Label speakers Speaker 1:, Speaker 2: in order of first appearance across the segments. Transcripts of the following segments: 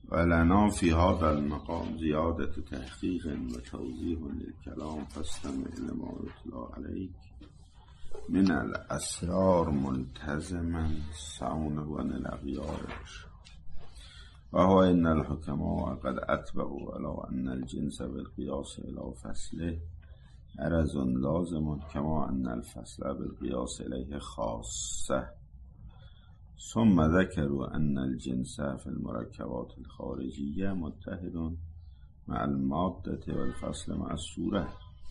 Speaker 1: ولنا فی هذا المقام زیادت تحقیق و توضیح للکلام فاستمع لما یتلی علیک من الاسرار ملتزما صونه عن الاغیار وهو ان الحكماء قد اتبعوا على ان الجنس بالقياس الى فصله عرض لازم كما ان الفصل بالقياس اليه خاصه ثم ذكروا ان الجنس في المركبات الخارجيه متحد مع الماده والفصل مع الصوره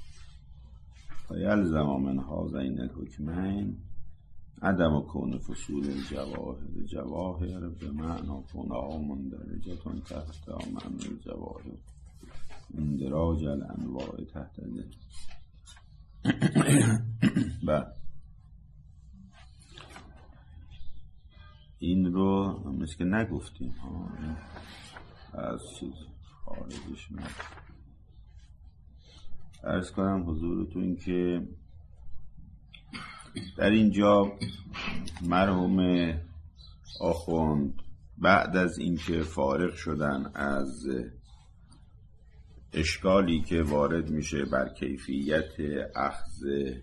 Speaker 1: فيلزم من هذين الحكمين عدم كون فصول الجواهر جواهر بمعنى كونها مندرجة تحت معنى الجواهر اندراج الانواع تحت این رو مثل که نگفتیم از چیز خارجش نه. عرض کنم حضورتون که در اینجا مرحوم آخوند بعد از اینکه فارغ شدن از اشکالی که وارد میشه بر کیفیت اخذ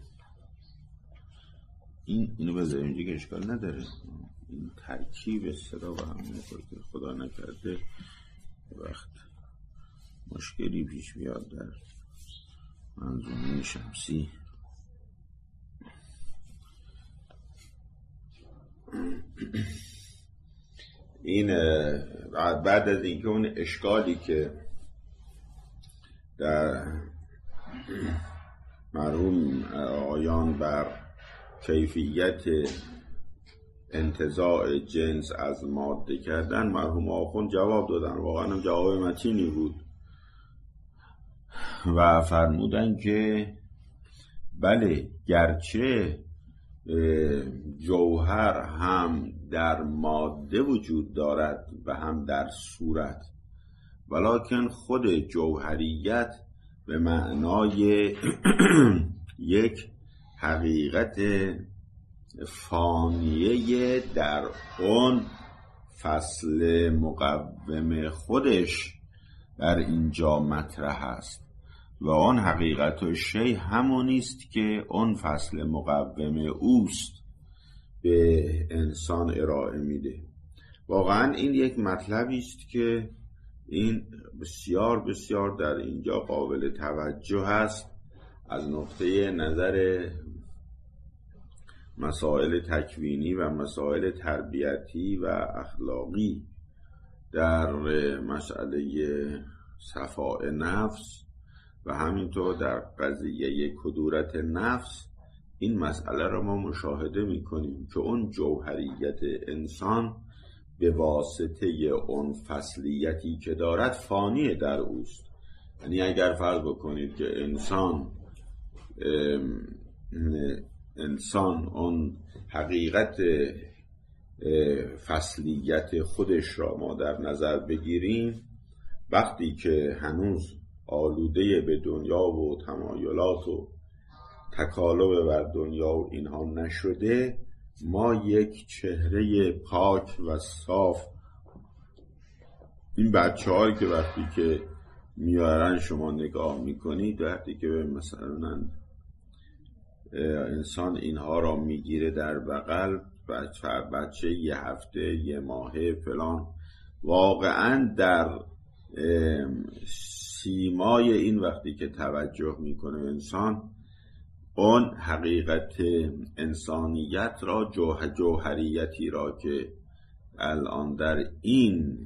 Speaker 1: اینو بذاریم اینجا که اشکال نداره، این ترکیب صدا و هم نکنه خدا نکرده وقت مشکلی پیش بیاد در منظومه شمسی. این بعد از اینکه اون اشکالی که در مرحوم آیان بر کیفیت انتزاع جنس از ماده کردن مرحوم آخوند جواب دادن، واقعا هم جواب متینی بود و فرمودن که بله گرچه جوهر هم در ماده وجود دارد و هم در صورت، ولکن خود جوهریت به معنای یک حقیقت فانیه در اون فصل مقوم خودش در اینجا مطرح است و آن حقیقت شی همونی است که اون فصل مقوم اوست به انسان ارائه میده. واقعا این یک مطلبی است که این بسیار بسیار در اینجا قابل توجه است از نقطه نظر مسائل تکوینی و مسائل تربیتی و اخلاقی در مسئله صفاء نفس و همینطور در قضیه کدورت نفس. این مسئله را ما مشاهده می‌کنیم که اون جوهریت انسان به واسطه اون فصلیتی که دارد فانی در اوست. یعنی اگر فرض بکنید که انسان اون حقیقت فصلیت خودش را ما در نظر بگیریم، وقتی که هنوز آلوده به دنیا و تمایلات و تکالب بر دنیا و اینها نشده، ما یک چهره پاک و صاف این بچه‌هایی که وقتی که میارن شما نگاه میکنید، وقتی که مثلا انسان اینها را میگیره در بغل، بچه یه هفته یه ماهه فلان، واقعا در سیمای این وقتی که توجه میکنه انسان اون حقیقت انسانیت را جوهریتی را که الان در این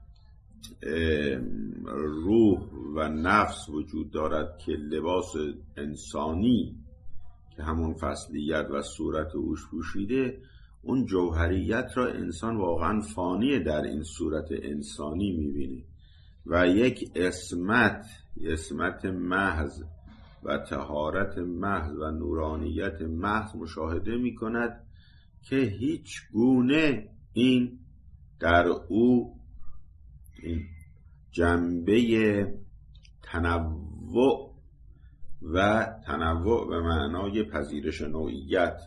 Speaker 1: روح و نفس وجود دارد که لباس انسانی که همون فصلیت و صورت اوش پوشیده، اون جوهریت را انسان واقعا فانی در این صورت انسانی میبینه و یک اسمت محض و طهارت محض و نورانیت محض مشاهده میکند که هیچ گونه این در او این جنبه تنوع به معنای پذیرش نوعیت،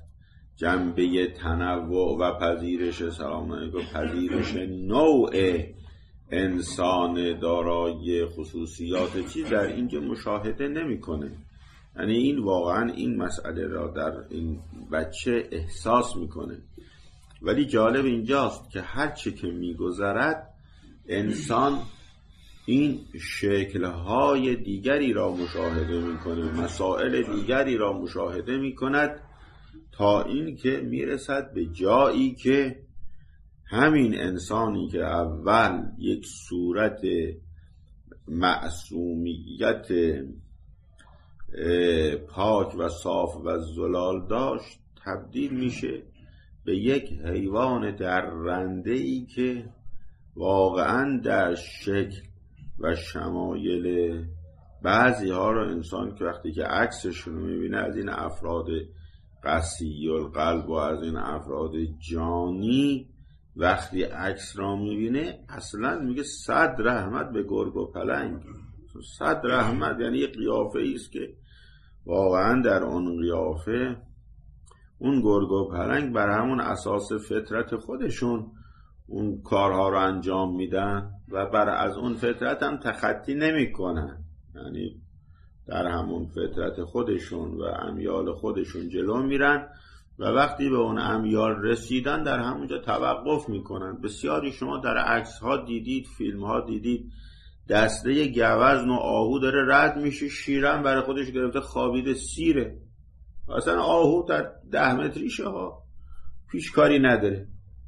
Speaker 1: جنبه تنوع و پذیرش پذیرش نوع انسان دارای خصوصیات چیز در اینجا مشاهده نمیکنه. یعنی این واقعا این مسئله را در این بچه احساس میکنه. ولی جالب اینجاست که هر چه که میگذرد انسان این شکل‌های دیگری را مشاهده میکنه، مسائل دیگری را مشاهده میکند، تا این که میرسد به جایی که همین انسانی که اول یک صورت معصومیت پاک و صاف و زلال داشت تبدیل میشه به یک حیوان درنده‌ای که واقعا در شکل و شمایل بعضی ها رو انسان که وقتی که عکسش رو میبینه از این افراد قسی القلب و از این افراد جانی، وقتی عکس را میبینه اصلا میگه 100 رحمت به گرگ و پلنگ. 100 رحمت یعنی یک قیافه ایست که واقعا در اون قیافه اون گرگ و پلنگ بر همون اساس فطرت خودشون اون کارها رو انجام میدن و بر از اون فطرت هم تخطی نمی کنن. یعنی در همون فطرت خودشون و امیال خودشون جلو میرن و وقتی به اون امیال رسیدن در همونجا توقف میکنن. بسیاری شما در عکس ها دیدید، فیلم ها دیدید، دسته گوزن و آهو داره رد میشه، شیرم برای خودش گرفته خوابیده سیره، اصلا آهو در 10 متریشه ها، پیش کاری نداره.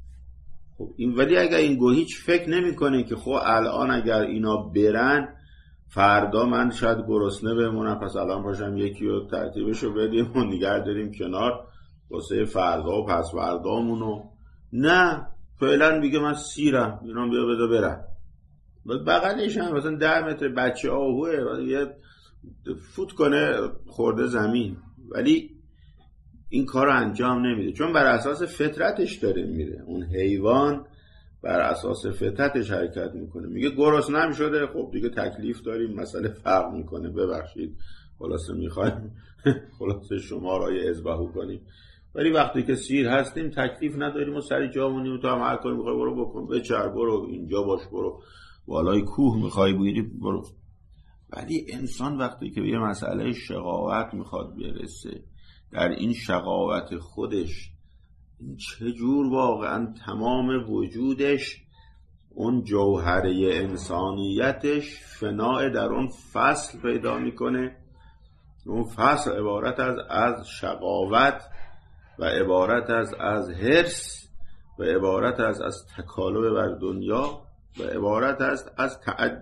Speaker 1: خب این ولی اگر این هیچ فکر نمیکنه که خب الان اگر اینا برن فردا من شاید گرسنه بمونم، پس الان پاشم یکی رو ترتیبشو بدیم و نگه داریم کنار واسه فردا و پس فردامونو. نه، فعلا میگه من سیرم، اینا بیا بذار برن. بغلش هم مثلا 10 متر بچه آهوه یه فوت کنه خورده زمین، ولی این کار رو انجام نمیده چون بر اساس فطرتش داره میره. اون حیوان بر اساس فطرتش حرکت میکنه. میگه گرسنه‌ام شده، خب دیگه تکلیف داریم، مسئله فرق میکنه، ببخشید خلاصه میخوایم خلاصه شما را یه اذبحو کنیم. ولی وقتی که سیر هستیم تکلیف نداریم و سری جامونیم، تو هم هر کاری میخوای برو بکن، بچر برو اینجا باش، برو بالای کوه میخوای بگیری برو. ولی انسان وقتی که به یه مسئله شقاوت میخواد برسه، در این شقاوت خودش این چجور واقعا تمام وجودش، اون جوهره انسانیتش فناء در اون فصل پیدا میکنه. اون فصل عبارت از شقاوت و عبارت از حرص و عبارت از تکالب بر دنیا و عبارت از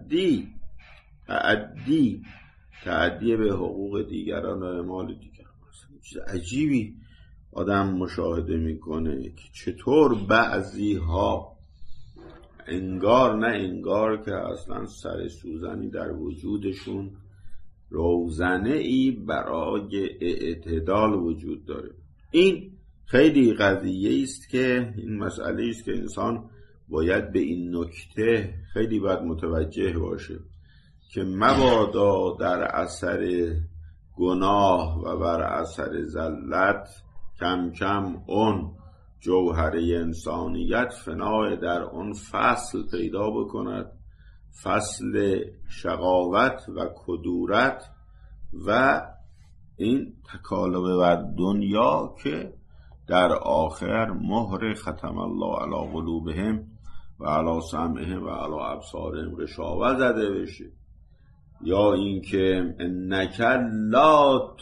Speaker 1: تعدی به حقوق دیگران و اعمال دیگران. چیز عجیبی آدم مشاهده میکنه که چطور بعضی ها انگار نه انگار که اصلا سر سوزنی در وجودشون روزنه ای برای اعتدال وجود داره. این خیلی قضیه است که این مسئله است که انسان باید به این نکته خیلی باید متوجه باشه که مبادا در اثر گناه و بر اثر زلت کم کم اون جوهره انسانیت فنای در اون فصل پیدا بکند، فصل شقاوت و کدورت و این تکالب بر دنیا که در آخر مهر ختم الله علی قلوبهم و علی سمعهم و علی ابصارهم غشاوه زده بشه، یا اینکه انک لا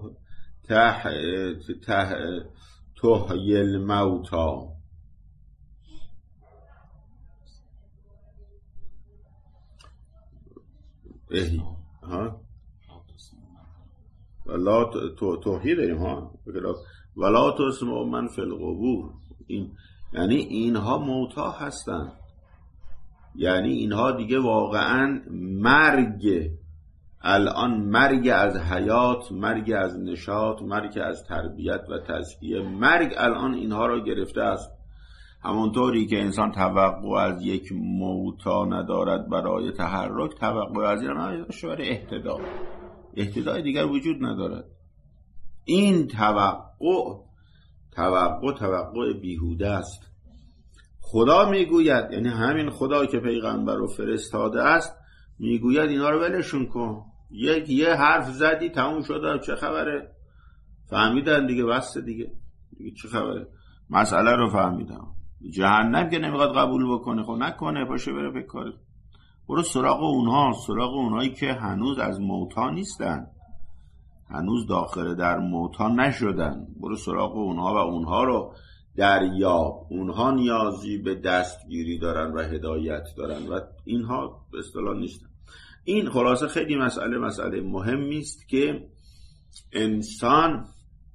Speaker 1: تحیی الموتی ولا توحید داریم ها ولا تسمع من فی القبور. این یعنی اینها موتا هستند، یعنی اینها دیگه واقعا مرگ، الان مرگ از حیات، مرگ از نشاط، مرگ از تربیت و تزکیه، مرگ الان اینها را گرفته است. همونطوری که انسان توقع از یک موتا ندارد برای تحرک، توقع از این نداشته برای اهتدای دیگر وجود ندارد. این توقع بیهوده است. خدا میگوید، یعنی همین خدا که پیغمبر رو فرستاده است میگوید اینا رو ولشون کن، یه حرف زدی تموم شده، چه خبره؟ فهمیدن دیگه، بسته دیگه چه خبره؟ مسئله رو فهمیدم. جهنم که نمیخواد قبول بکنه، خب نکنه، باشه بره به کار. برو سراغ اونها، سراغ اونهایی که هنوز از موتا نیستن، هنوز داخل در موتا نشدن. برو سراغ اونها و اونها رو دریاب. اونها نیازی به دستگیری دارن و هدایت دارن و اینها به اصطلاح نیستن. این خلاصه خیلی مسئله مهمی است که انسان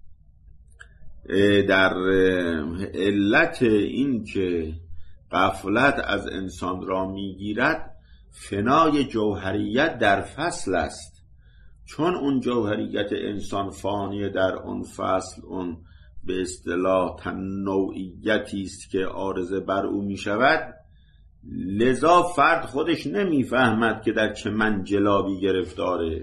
Speaker 1: در علت این که غفلت از انسان را میگیرد فنای جوهریت در فصل است. چون اون جوهریت انسان فانیه در اون فصل، اون به اصطلاح تنوعیتی است که عارضه بر او می شود، لذا فرد خودش نمیفهمد که در چه منجلابی گرفتاره.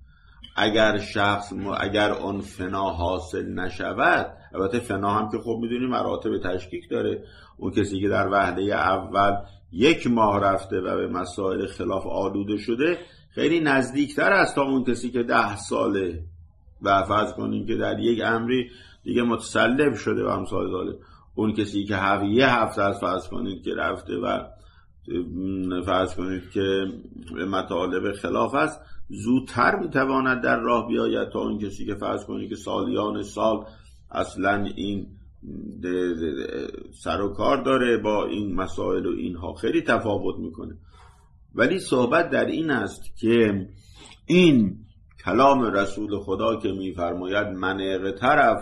Speaker 1: اگر اون فنا حاصل نشود، البته فنا هم که خب میدونیم مراتب تشکیک داره. اون کسی که در وهله اول 1 ماه رفته و به مسائل خلاف آلوده شده خیلی نزدیکتر است تا اون کسی که 10 ساله و فرض کنیم که در یک امری دیگه متسلب شده و امثال ذالک. اون کسی که یه هفته از فرض کنید که رفته و فرض کنید که به مطالب خلاف است، زودتر میتواند در راه بیاید تا اون کسی که فرض کنید که سالیان سال اصلا این سر و کار داره با این مسائل و اینها. خیلی تفاوت میکنه. ولی صحبت در این است که این کلام رسول خدا که میفرماید من اغترف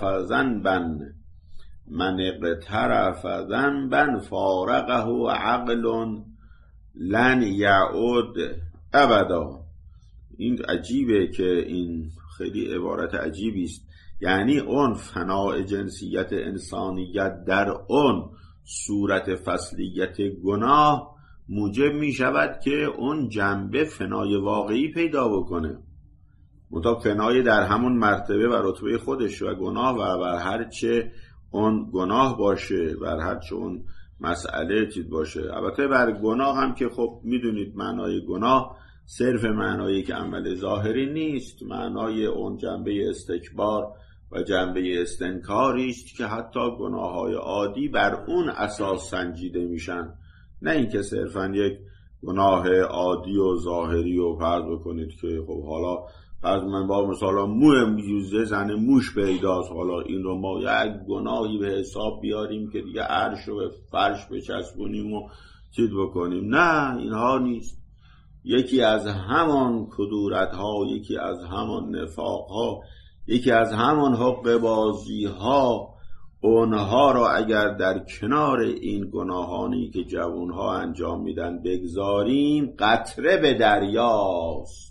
Speaker 1: ذنبا فارقه عقل لن یعود ابدا. این عجیبه که این خیلی عبارت عجیبی است. یعنی اون فناء جنسیت انسانیت در اون صورت فصلیت گناه موجب می شود که اون جنبه فنای واقعی پیدا بکنه. منتها فنای در همون مرتبه و رتبه خودش و گناه و بر هرچه اون گناه باشه، بر هرچه اون مسئله چیز باشه. البته بر گناه هم که خب میدونید معنای گناه صرف معنایی که عمل ظاهری نیست، معنای اون جنبه استکبار و جنبه استنکاری است که حتی گناه‌های عادی بر اون اساس سنجیده میشن، نه اینکه صرفاً یک گناه عادی و ظاهری و فرض بکنید که خب حالا فرض من با مثلا موی زن موش پیداست، حالا این رو ما یک گناهی به حساب بیاریم که دیگه عرش رو به فرش بچسبونیم و چیز بکنیم. نه، اینها نیست. یکی از همان کدورت‌ها، یکی از همان نفاق‌ها، یکی از همان حقه‌بازی‌ها، اونها را اگر در کنار این گناهانی که جوانها انجام میدن بگذاریم، قطره به دریاست.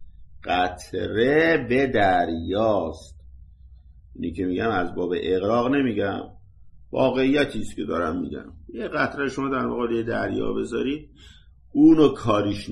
Speaker 1: قطره به دریاست. اینی که میگم از باب اغراق نمیگم، واقعیتی است که دارم میگم. یه قطره شما در مقابل دریا بذارید، اونو کاریش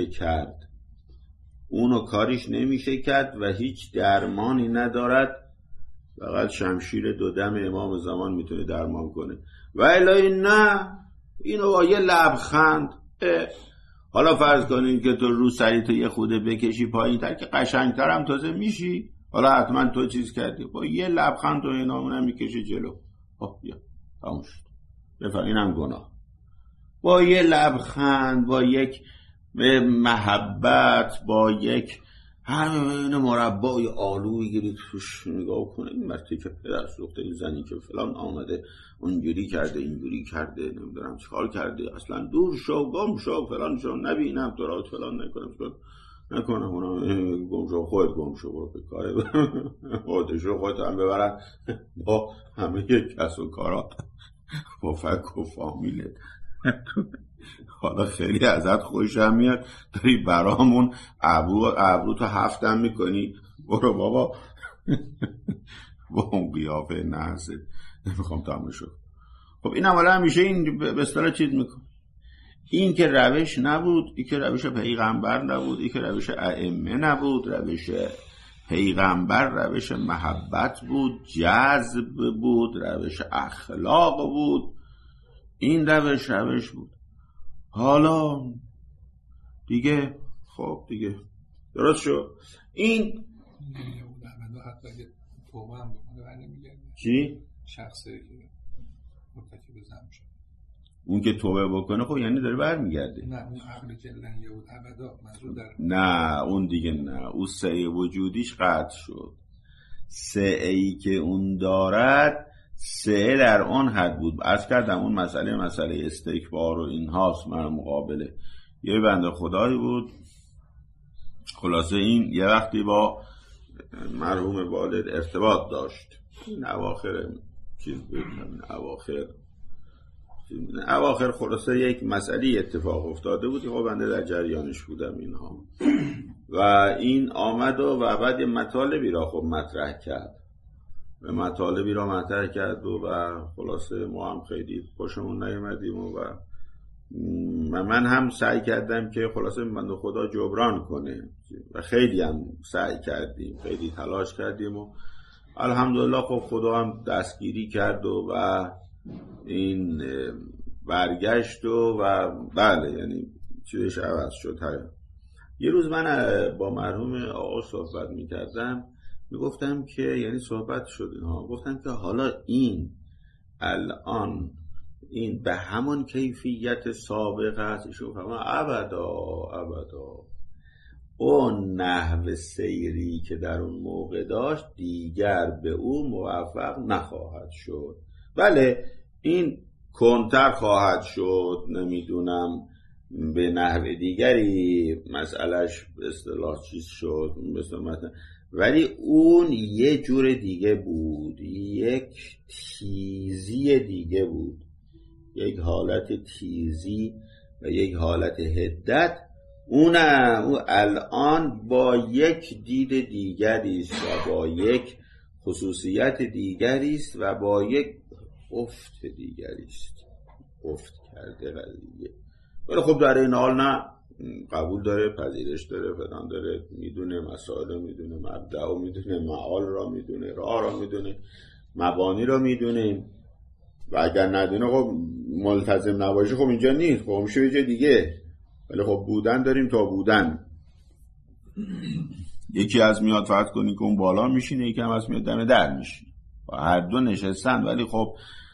Speaker 1: نمیشه کرد و هیچ درمانی ندارد. فقط شمشیر 2 دم امام زمان میتونه درمان کنه. و الا نه، اینو با یه لبخند، حالا فرض کنیم که تو رو سری تو یه خوده بکشی پایین تر که قشنگتر هم تازه میشی، حالا حتما تو چیز کردی، با یه لبخند تو اینامون میکشی جلو. بیا تموم شد. بفرمایید اینم گناه. با یه لبخند، با یک محبت، با یک همین مربای آلویی گیرید توش نگاه کنه، این مرتی که پدر سوخته، این زنی که فلان آمده اونجوری کرده اینجوری کرده نمیدونم چیکار کرده، اصلا دور شو، گم شو، فلان شو، نبینم تو را، فلان نکنم اونم گم شو، خودت گم شو، برو به کاره خودت هم ببرن با همه کس و کارات با فک و فامیلت. حالا خیلی ازت خوشم میاد داری برامون ابرو تو هفتم میکنی، برو بابا با اون قیافه نحسه نمیخوام تمام شد. خب این حالا همیشه این به اصطلاح چیز میکن. این که روش نبود، این که روش پیغمبر نبود، این که روش ائمه نبود. روش پیغمبر روش محبت بود، جذب بود، روش اخلاق بود. این روش بود. حالا دیگه خب دیگه درست شد. این
Speaker 2: حتی اگه توبه هم بکنه برنمیگرده.
Speaker 1: چی؟
Speaker 2: شخصی که مرتکب ذنب شد
Speaker 1: اون که توبه بکنه خب یعنی داره برمیگرده.
Speaker 2: نه اون عقل که لن یعود ابدا منظور در
Speaker 1: نه اون دیگه نه، اون سعی وجودیش قطع شد. سعی که اون دارد سعی در آن حد بود. عرض کردم اون مسئله استکبار و این هاست. من مقابله یه بنده خدایی بود، خلاصه این یه وقتی با مرحوم والد ارتباط داشت. این اواخر خلاصه یک مسئله اتفاق افتاده بود، خب بنده در جریانش بودم اینها و این آمد و بعد مطالبی را خب مطرح کرد و خلاصه ما هم خیلی خوشمون نیامدیم و من هم سعی کردم که خلاصه بنده خدا جبران کنه و خیلی هم سعی کردیم، خیلی تلاش کردیم و الحمدلله خب خدا هم دستگیری کرد و این برگشت و بله یعنی چیزش عوض شد. یه روز من با مرحوم آقا صحبت میکردم، میگفتم که یعنی صحبت شد اینها، گفتم که حالا این الان این به همون کیفیت سابق است. ایشون فرمود ابدا اون نحو سیری که در اون موقع داشت دیگر به او موفق نخواهد شد. بله این کنتر خواهد شد، نمیدونم به نحو دیگری مسئلهش به اصطلاح چیز شد مثلا، ولی اون یه جور دیگه بود، یک تیزی دیگه بود، یک حالت تیزی و یک حالت حدت. اون الان با یک دید دیگری است و با یک خصوصیت دیگری است و با یک افت دیگری است، افت کرده قضیه. ولی خب در این حال نه، قبول داره، پذیرش داره، فلان داره، میدونه مسائل، میدونه مبدأ، میدونه معال را میدونه، راه را میدونه، مبانی را میدونه و اگر ندونه خب ملتزم نباشه خب اینجا نیست، خب میشه یه جای دیگه. ولی خب بودن داریم تا بودن. یکی از میاد فرض کنی که اون بالا میشینه، یکی هم از میاد دم در میشینه و هر دو نشستن، ولی خب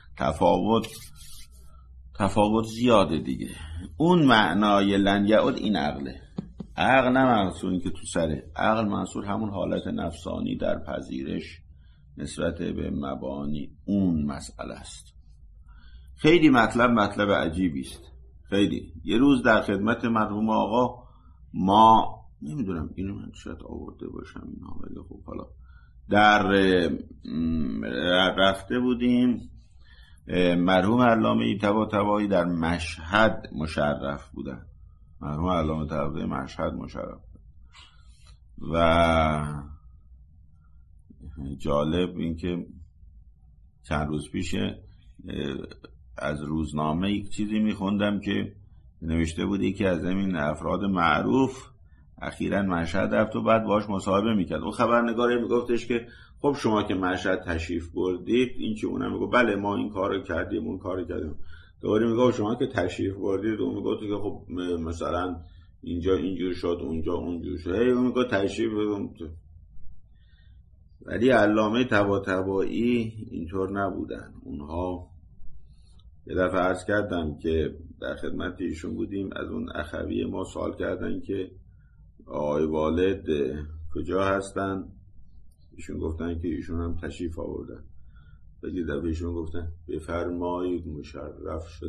Speaker 1: تفاوت زیاده دیگه. اون معنای لن یعود این عقله. عقل نه منصور این که تو سره، عقل منصور همون حالت نفسانی در پذیرش نسبت به مبانی اون مسئله است. خیلی مطلب عجیبی است، خیلی. یه روز در خدمت مرحوم آقا ما نمیدونم اینو من شاید آورده باشم اینا، ولی خب حالا در رفته بودیم، مرحوم علامه طباطبایی در مشهد مشرف بودن. مرحوم علامه طباطبایی مشهد مشرف و جالب این که چند روز پیش از روزنامه یک چیزی میخوندم که نوشته بود یکی از این افراد معروف اخیراً مشهد رفت و بعد باهاش مصاحبه میکرد. اون خبرنگاره میگفتش که خب شما که مشهد تشریف بردید این چه؟ اونم میگه بله ما این کارو کردیم اون کارو کردیم. دوباره میگه شما که تشریف بردید، اون میگه که خب مثلا اینجا اینجور شد اونجا اونجور شد، اون میگه تشریف بردید. ولی علامه طباطبایی اینطور نبودن. اونها یه دفعه عرض کردم که در خدمت ایشون بودیم، از اون اخوی ما سوال کردن که آقای والد کجا هستن؟ ایشون گفتن که ایشون هم تشریف آوردن. یه دفعه ایشون گفتن بفرمایید مشرف شد.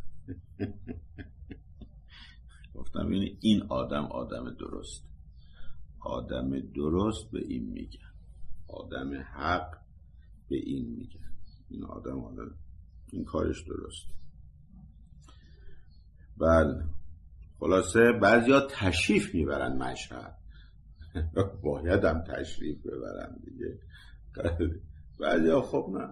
Speaker 1: گفتم این آدم درست، آدم درست به این میگن، آدم حق به این میگن، این آدم این کارش درست. بله خلاصه بعضیا تشریف میبرن مشهد، باید هم تشریف ببرن دیگه. بعضیا خب نه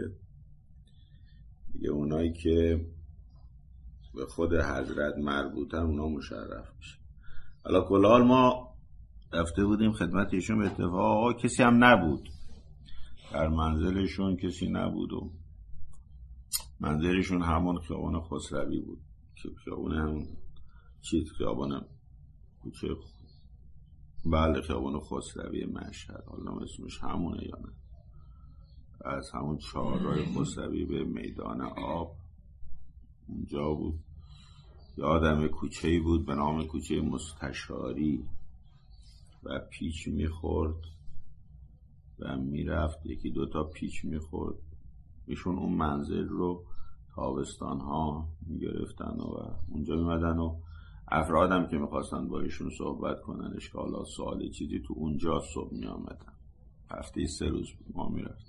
Speaker 1: دیگه اونایی که به خود حضرت مربوطن اونا مشرف میشه. حالا کلال ما رفته بودیم خدمت ایشون، به اتفاق کسی هم نبود در منزلشون، کسی نبود و منزلشون همون خیابان خسروی بود که خیابان همون خیابان کوچه بله خیابان خسروی مشهد، حالا اسمش همونه یا نه، از همون چهارراه خسروی به میدان آب اونجا بود. یادم کوچه‌ای بود به نام کوچه مستشاری و پیچ میخورد و میرفت، یکی دوتا پیچ میخورد. ایشون اون منزل رو تابستان ها میگرفتن و اونجا میمدن و افرادم که میخواستن با ایشون صحبت کنن اشکالا سوال چیزی تو اونجا صبح میامدن. هفته 3 روز ما میرفت.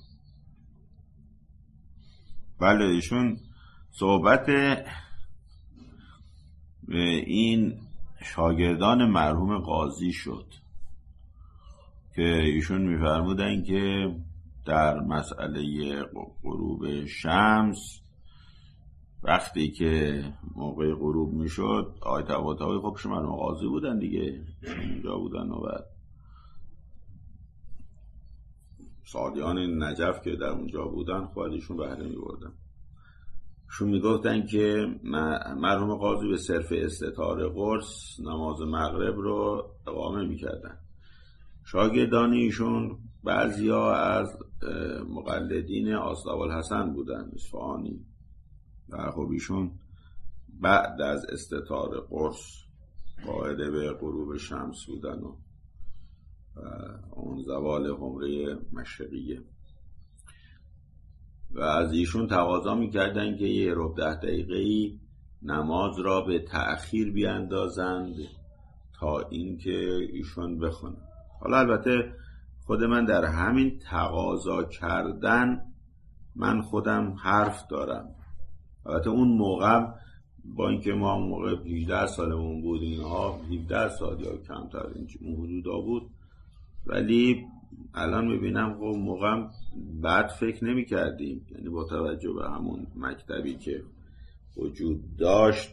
Speaker 1: بله ایشون صحبت این شاگردان مرحوم قاضی شد که ایشون میفرمودن که در مسئله غروب شمس وقتی که موقع غروب میشد آقای طباطبایی خب شما مرحوم قاضی بودن دیگه، اونجا بودن و بعد سادیان نجف که در اونجا بودن خودشون بهره میبردن. شون میگفتن که مرحوم قاضی به صرف استطار قرص نماز مغرب رو اقامه میکردن. شاگردانی ایشون بعضیا از مقلدین آستاب‌الحسن بودن اصفهانی و خب ایشون بعد از استطار قرص قائل به غروب شمس بودن و اون زوال حمره مشرقیه و از ایشون تقاضا میکردن که یه 10 دقیقه‌ای نماز را به تأخیر بیاندازند تا اینکه ایشون بخونن. حالا البته خود من در همین تقاضا کردن من خودم حرف دارم. البته اون موقع با اینکه ما موقع 18 سالمون بود، اینها 17 سال یا کمتر این حدودا بود، ولی الان میبینم خب موقع بعد فکر نمی کردیم، یعنی با توجه به همون مکتبی که وجود داشت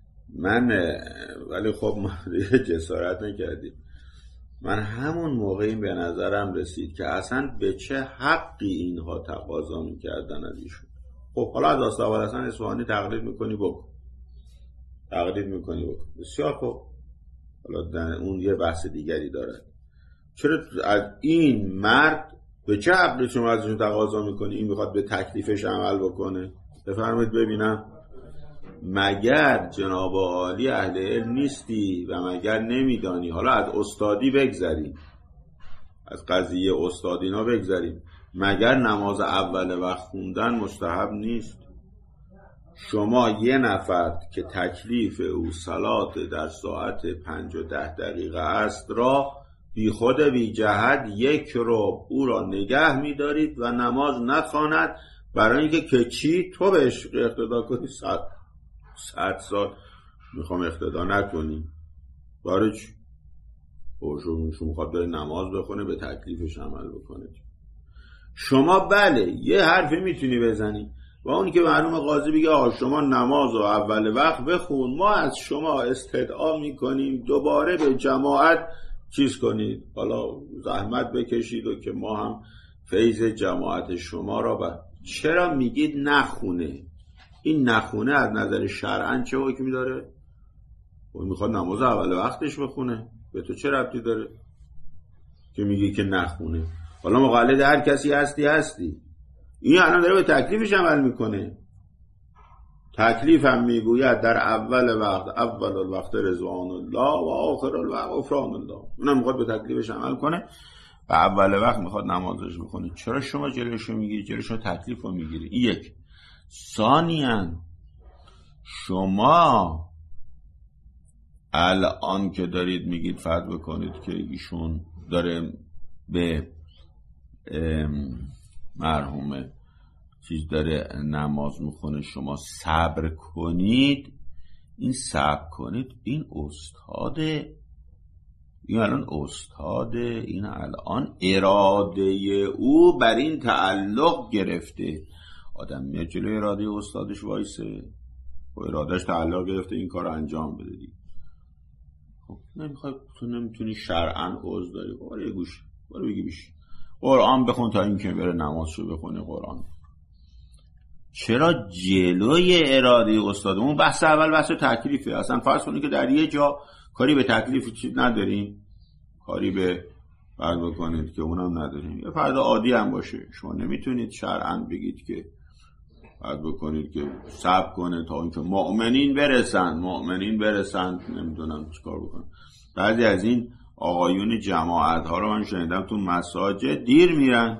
Speaker 1: ولی خب ما جسارت نکردیم. من همون موقع این به نظرم رسید که اصلا به چه حقی اینها تقاضا میکردن از ایشون. خب حالا از آستاب‌الحسن اصفهانی تقلید میکنی بکن، بسیار خوب، حالا اون یه بحث دیگری داره. چرا از این مرد به چه حقی شما ازشون تقاضا میکنی این میخواد به تکلیفش عمل بکنه؟ بفرمایید ببینم. مگر جناب عالی اهل علم نیستی و مگر نمیدانی؟ حالا از استادی بگذاریم، از قضیه استادینا بگذاریم، مگر نماز اول وقت خوندن مستحب نیست؟ شما یه نفر که تکلیف او صلات در ساعت 5 و 10 دقیقه است را بی خود بی جهت 1 ربع او را نگه می‌دارید و نماز نخواند برای اینکه که چی تو بهش اقتدا کنی. 100 سال میخوام اقتدا نکنی برای چی؟ شما میخواد داره نماز بخونه به تکلیفش عمل بکنه. شما بله یه حرفی میتونی بزنی و اون که مرحوم قاضی بگه آقا شما نماز رو اول وقت بخون، ما از شما استدعا میکنیم دوباره به جماعت چیز کنید، حالا زحمت بکشید و که ما هم فیض جماعت شما را چرا میگید نخونه؟ این نخونه از نظر شرعاً چه حکمی داره؟ اون میخواد نماز اول وقتش بخونه، به تو چه ربطی داره که میگی که نخونه؟ حالا مقلد هر کسی هستی. این الان داره به تکلیفش عمل میکنه. تکلیف هم میگوید در اول الوقت رضوان الله و آخر الوقت غفران الله. اونم میخواد به تکلیفش عمل کنه و اول وقت میخواد نمازش بخونه. چرا شما جلوشو میگیری؟ چرا شما تکلیفو میگیری؟ این یک. ثانیاً شما الان که دارید میگید فرض بکنید که ایشون داره به مرحوم چیز داره نماز میخونه، شما صبر کنید. این صبر کنید این استاده، این الان استاده، این الان اراده او بر این تعلق گرفته. آدم میاد جلوی اراده استادش وایسه و ارادهش تعلق گرفته این کار انجام بده دیگه. خب نمیتونی شرعاً عذر داری، برو یه گوش برو بگی بیش قرآن بخون تا این که بره نمازشو بخونه قرآن. چرا جلوی اراده استادمون؟ بحث اول بحث تکلیفه. اصلا فرض کنید که در یه جا کاری به تکلیف چیز نداریم، کاری به فرض بکنید که اونم نداریم، یه فرد عادی هم باشه، شما نمیتونید شرعاً بگید که فرض بکنید که صبر کنه تا اینکه مؤمنین برسن نمیدونم چیکار بکنن. بعضی از این آقایون جماعت ها رو من شنیدم تو مساجد دیر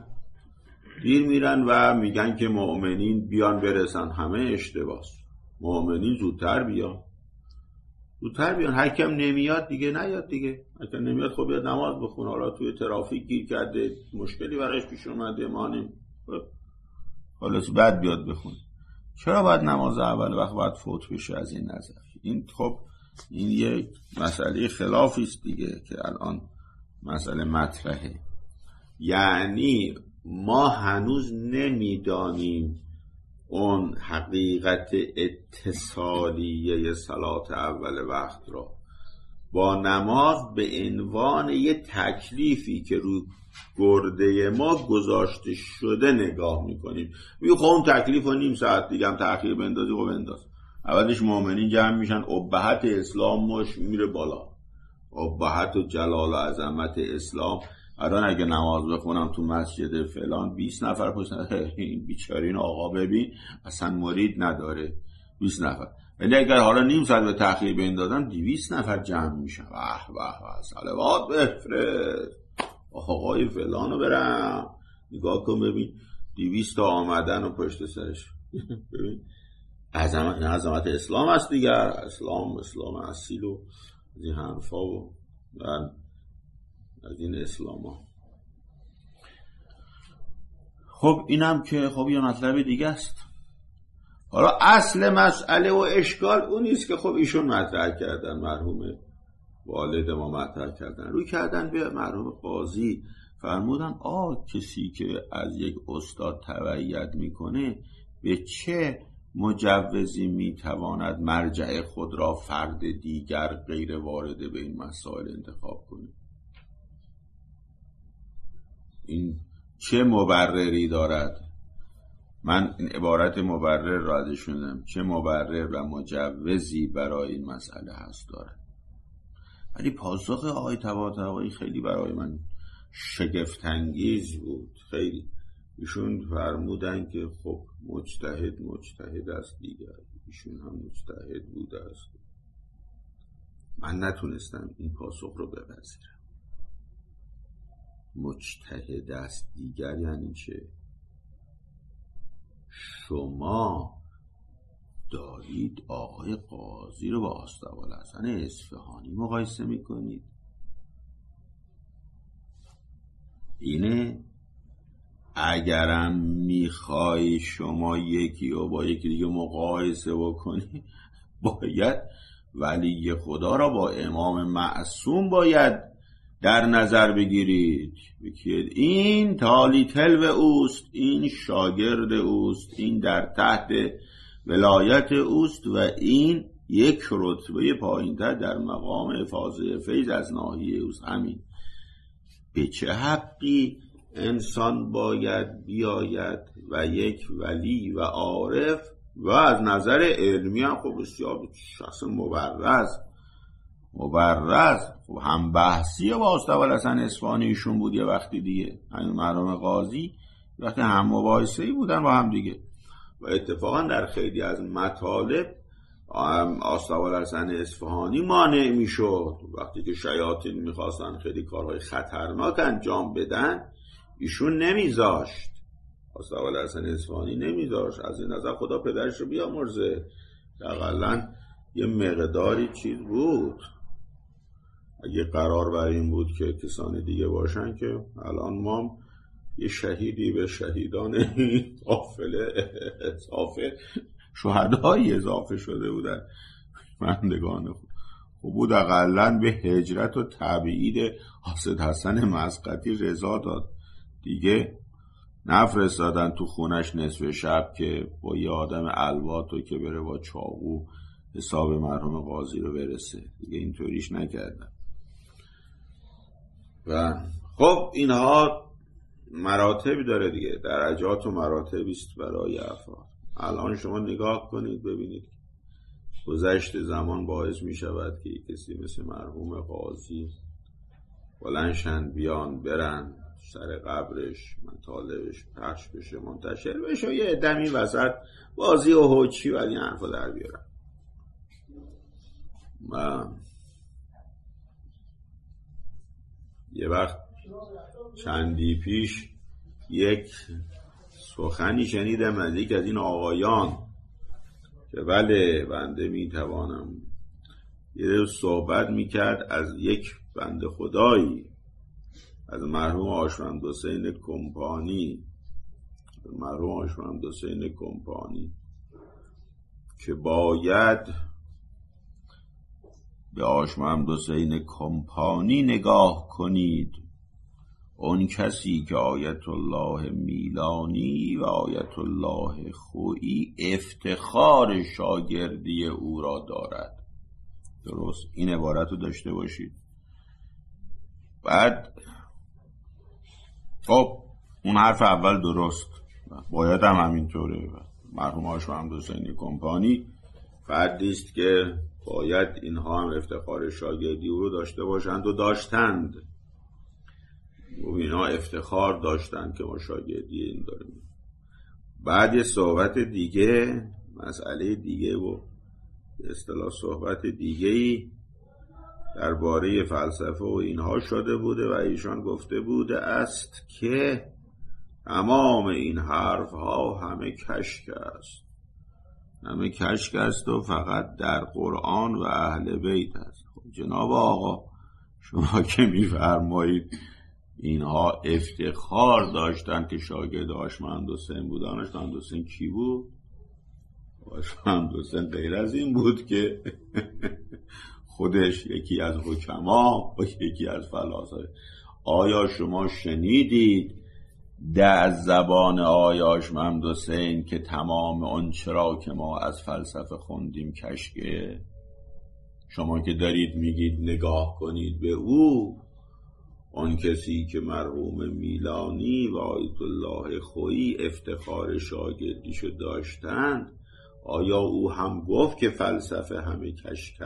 Speaker 1: میرن و میگن که مؤمنین بیان برسن. همه اشتباهه. مؤمنین زودتر بیان. هر کم نمیاد دیگه نیاد دیگه. اگه نمیاد خب بیاد نماز بخونه. حالا توی ترافیک گیر کرده، مشکلی براش پیش اومده، ما خلاص بعد بیاد بخونه. چرا باید نماز اول وقت باید فوت بشه؟ از این نظر این خب این یک مسئله خلافی است دیگه که الان مسئله مطرحه. یعنی ما هنوز نمیدانیم اون حقیقت اتصالیه صلات اول وقت را با نماز به عنوان یه تکلیفی که رو گرده ما گذاشته شده نگاه میکنیم. میگه خب اون تکلیف رو نیم ساعت دیگه هم تأخیر بندازی، خب بنداز. اولش مؤمنین جمع میشن، ابهت اسلام مش میره بالا، ابهت و جلال و عظمت اسلام. الان اگه نماز بخونم تو مسجد فلان 20 نفر پشت این بیچارین آقا ببین اصلا مرید نداره 20 نفر، ولی اگر حالا نیم ساعت به تأخیر بندازم 200 نفر جمع میشن. واه صلوات بفرست آقای فلانو برم نگاه کن ببین 200 تا آمدن و پشت سرش ببین عظمت اسلام است دیگر. اسلام اصیل و از این حرفا و از این اسلام ها. خب اینم که خب یه مطلب دیگه است. حالا اصل مسئله و اشکال اون نیست که خب ایشون مطرح کردن، مرحوم والد ما مطرح کردن، روی کردن به مرحوم قاضی، فرمودن کسی که از یک استاد تبعیت میکنه به چه مجوزی میتواند مرجع خود را فرد دیگر غیر وارده به این مسائل انتخاب کنه؟ این چه مبرری دارد؟ من این عبارت مبرر را ازش شنیدم، چه مبرر و مجوزی برای این مسئله هست دارد؟ ولی پاسخ آقای طباطبایی خیلی برای من شگفت‌انگیز بود. خیلی ایشون فرمودن که خب مجتهد است دیگر، ایشون هم مجتهد بوده است. من نتونستم این پاسخ رو بپذیرم. مجتهد است دیگر یعنی چه؟ شما دارید آقای قاضی رو با آستاب‌الحسن اصفهانی مقایسه میکنید. اینه اگرم میخوای شما یکی رو با یکی دیگه مقایسه بکنی، باید ولی خدا را با امام معصوم باید در نظر بگیرید. بگید این تالی تلو اوست، این شاگرد اوست، این در تحت ولایت اوست و این یک رتبه پایین‌تر در مقام افاضه فیض از ناحیه اوست. همین به چه حقی انسان باید بیاید و یک ولی و عارف و از نظر علمی هم خب بسیار شخص مبرز خب هم بحثی با آستاب‌الحسن اصفهانی ایشون بود یه وقتی دیگه، همین مرحوم قاضی وقتی هم مباحثه‌ای بودن با هم دیگه. و اتفاقا در خیلی از مطالب آستاب‌الحسن اصفهانی مانع میشد. وقتی که شیاطین میخواستن خیلی کارهای خطرناک انجام بدن ایشون نمیذاشت، آستاب‌الحسن اصفهانی نمیذاشت. از این نظر خدا پدرش رو بیامرزه، اقلن یه مقداری چیز بود. اگه قرار بر این بود که کسان دیگه باشن که الان ما یه شهیدی به شهیدان قافله اضافه شهدایی اضافه شده بودن. مندگان خوب بود اقلن به هجرت و تبعید حاسد حسن مسقطی رضا داد دیگه، نفرستادن تو خونش نصف شب که با یه آدم الواتو که بره با چاقو حساب مرحوم قاضی رو برسه دیگه، اینطوریش نکردن. و خب اینها مراتبی داره دیگه، درجات و مراتبی است برای افراد. الان شما نگاه کنید ببینید گذشت زمان باعث می شود که کسی مثل مرحوم قاضی بلندشن بیان برن سر قبرش مطالبش پخش بشه منتشر بشه و یه دمی وسط بازی و هوچی و این حرفا در بیارن. یه وقت چندی پیش یک سخنی شنیدم از یک از این آقایان که بله بنده میتوانم یه صحبت میکرد از یک بنده خدایی از مرحوم آشمند حسین کمپانی که باید به آشمند حسین کمپانی نگاه کنید، اون کسی که آیت الله میلانی و آیت الله خویی افتخار شاگردی او را دارد. درست این عبارت رو داشته باشید. بعد خب اون حرف اول درست باید هم همینطوره. مرحوم آشمند حسین کمپانی فردی است که باید اینها هم افتخار شاگردی او رو داشته باشند و داشتند و اینا افتخار داشتند که ما شاگردی این داریم. بعد یه صحبت دیگه مسئله دیگه و به اصطلاح صحبت دیگه‌ای درباره فلسفه و اینها شده بوده و ایشان گفته بوده است که تمام این حرف ها همه کشک است و فقط در قرآن و اهل بیت است. خب جناب آقا شما که میفرمایید اینها افتخار داشتن که شاگرد آشمند حسین بودن، آشمند حسین کی بود؟ آشمند حسین غیر از این بود که خودش یکی از حکما و یکی از فلاسفه. آیا شما شنیدید در زبان آقای آشمند حسین که تمام اون چرا که ما از فلسفه خوندیم کشکه؟ شما که دارید میگید نگاه کنید به او، اون کسی که مرحوم میلانی و آیت الله خویی افتخار شاگردیشو داشتن، آیا او هم گفت که فلسفه همه کشکه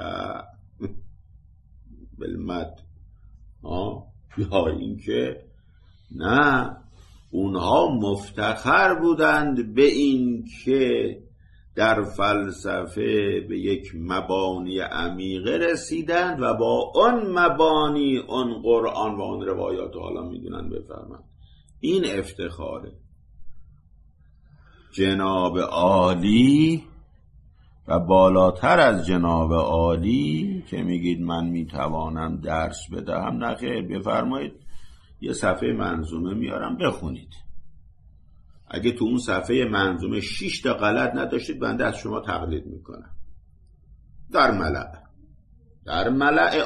Speaker 1: بالمد؟ یا این که نه، اونها مفتخر بودند به این که در فلسفه به یک مبانی عمیقه رسیدند و با اون مبانی اون قرآن و اون روایات حالا میدونن بفهمند. این افتخاره. جناب عالی و بالاتر از جناب عالی که میگید من میتوانم درس بدهم، نخیر، بفرمایید یه صفحه منظومه میارم بخونید. اگه تو اون صفحه منظومه 6 تا غلط نداشتید بنده از شما تقلید میکنم. در ملأ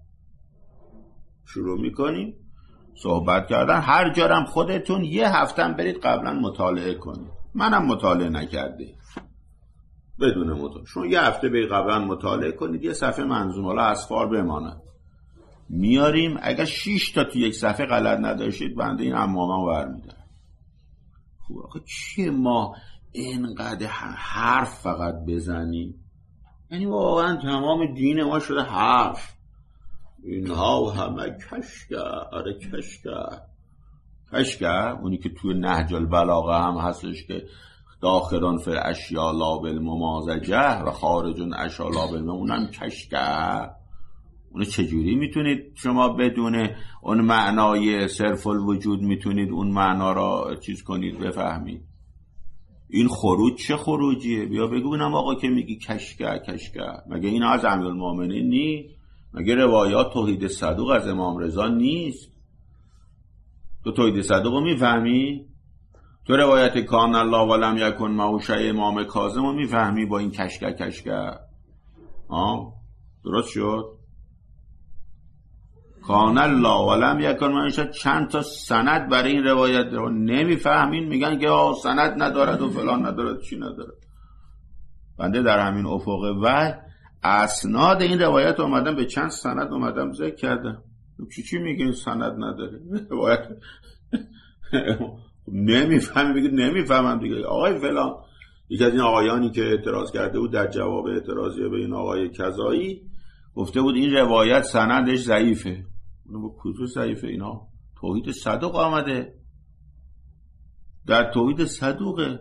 Speaker 1: شروع میکنیم صحبت کردن. هر جارم خودتون یه هفتم برید قبلا مطالعه کنید. منم مطالعه نکرده بدون مطالعه، شما یه هفته برید قبلا مطالعه کنید، یه صفحه منظومه حالا اسفار بماند میاریم. اگر 6 تا تو یک صفحه غلط نداشتید بنده این عمامه برمیدارم. خب آخه چیه ما اینقدر حرف فقط بزنیم؟ یعنی واقعا تمام دین ما شده حرف. اینها همه کشکه. اونی که توی نهج البلاغه هم هستش که داخلون فی الاشیاء لا بالممازجه و خارجون اشیاء لا بالممازجه، اونم کشکه. اونو چجوری میتونید شما بدون اون معنای صرف الوجود میتونید اون معنا را چیز کنید بفهمید؟ این خروج چه خروجیه؟ بیا بگو ببینم آقا که میگی کشکه مگه این از امیرالمومنین نیست؟ مگه روایات توحید صدوق از امام رضا نیست؟ تو توحید صدوق رو میفهمی؟ تو روایت کان الله ولم یکن معه شیء امام کاظم رو میفهمی با این کشکه؟ درست شد؟ کان الله ولم یکن معه شیء، چند تا سند برای این روایت رو نمیفهمین، میگن که سند ندارد و فلان ندارد چی ندارد. بنده در همین افق وحی اسناد این روایت اومدم به چند سند اومدم ذکر کردم. چی میگین سند نداره؟ روایت نمیفهمی، بگید نمیفهمم دیگه. آقای فلان یکی از این آقایانی که اعتراض کرده بود در جواب اعتراضی به این آقای کذایی گفته بود این روایت سندش ضعیفه. اونو با کجا ضعیفه؟ اینا توحید صدوق آمده، در توحید صدوقه.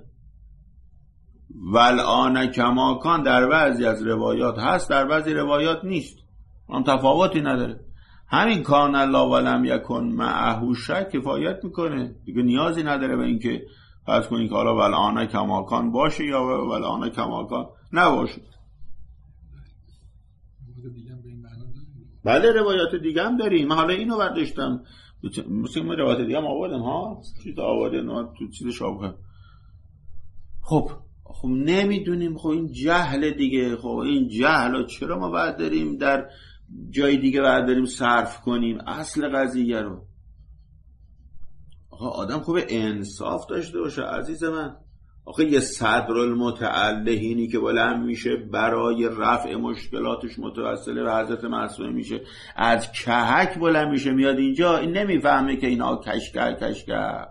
Speaker 1: والآن کما کان در بعضی از روایات هست، در بعضی روایات نیست، هم تفاوتی نداره. همین کان الله ولم یکن معه شک کفایت میکنه دیگه، نیازی نداره به اینکه فرض کنید که حالا والآن کما کان باشه یا والآن کما کان نباشه. بله روایات دیگه هم داریم. من حالا اینو برداشتم، مثل ما روایات دیگه هم آوردم ها، چیز آوردم تو چیز شابه. خب نمیدونیم. خب این جهل دیگه. خب این جهل چرا ما باید داریم در جای دیگه باید داریم صرف کنیم اصل قضیه رو؟ آقا آدم خوب انصاف داشته باشه عزیز من. آخه یه صدرالمتعلهینی که بلند میشه برای رفع مشکلاتش متوسل به حضرت معصومه میشه، از کهک بلند میشه میاد اینجا، این نمیفهمه که اینا کشکر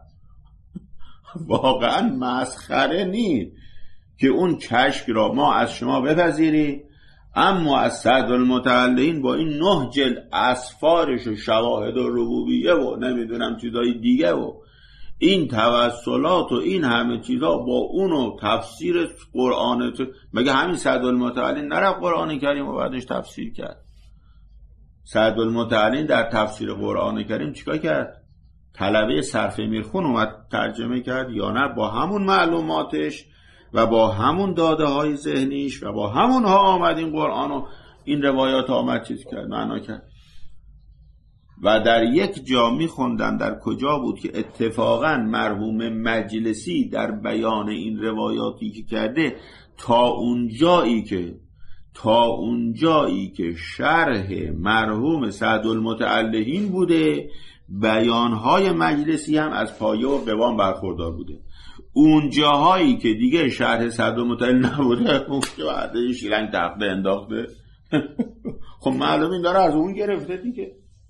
Speaker 1: واقعا مسخره نی که اون کشک را ما از شما بپذیریم، اما از صدرالمتعلهین با این 9 جلد اسفارش و شواهد و ربوبیه و نمیدونم چیزای دیگه و این توسلات و این همه چیزا با اونو تفسیر قرآن، مگه همین صدرالمتعلهین نرفت قرآن کریم و بعدش تفسیر کرد؟ صدرالمتعلهین در تفسیر قرآن کریم چیکار کرد؟ طلبه صرف میرخون اومد ترجمه کرد یا نه؟ با همون معلوماتش و با همون داده های ذهنیش و با همونها آمد این قرآن و این روایات آمد چیز کرد، معنا کرد. و در یک جا میخوندن، در کجا بود که اتفاقا مرحوم مجلسی در بیان این روایاتی که کرده تا اونجایی که شرح مرحوم صدرالمتعلهین بوده، بیانهای مجلسی هم از پایه و قوام برخوردار بوده. اون جاهایی که دیگه شرح صدرالمتعلهین نبوده اون که بعده شیلنگ تخته انداخته. خب معلوم این داره از اون گرفته دیگه،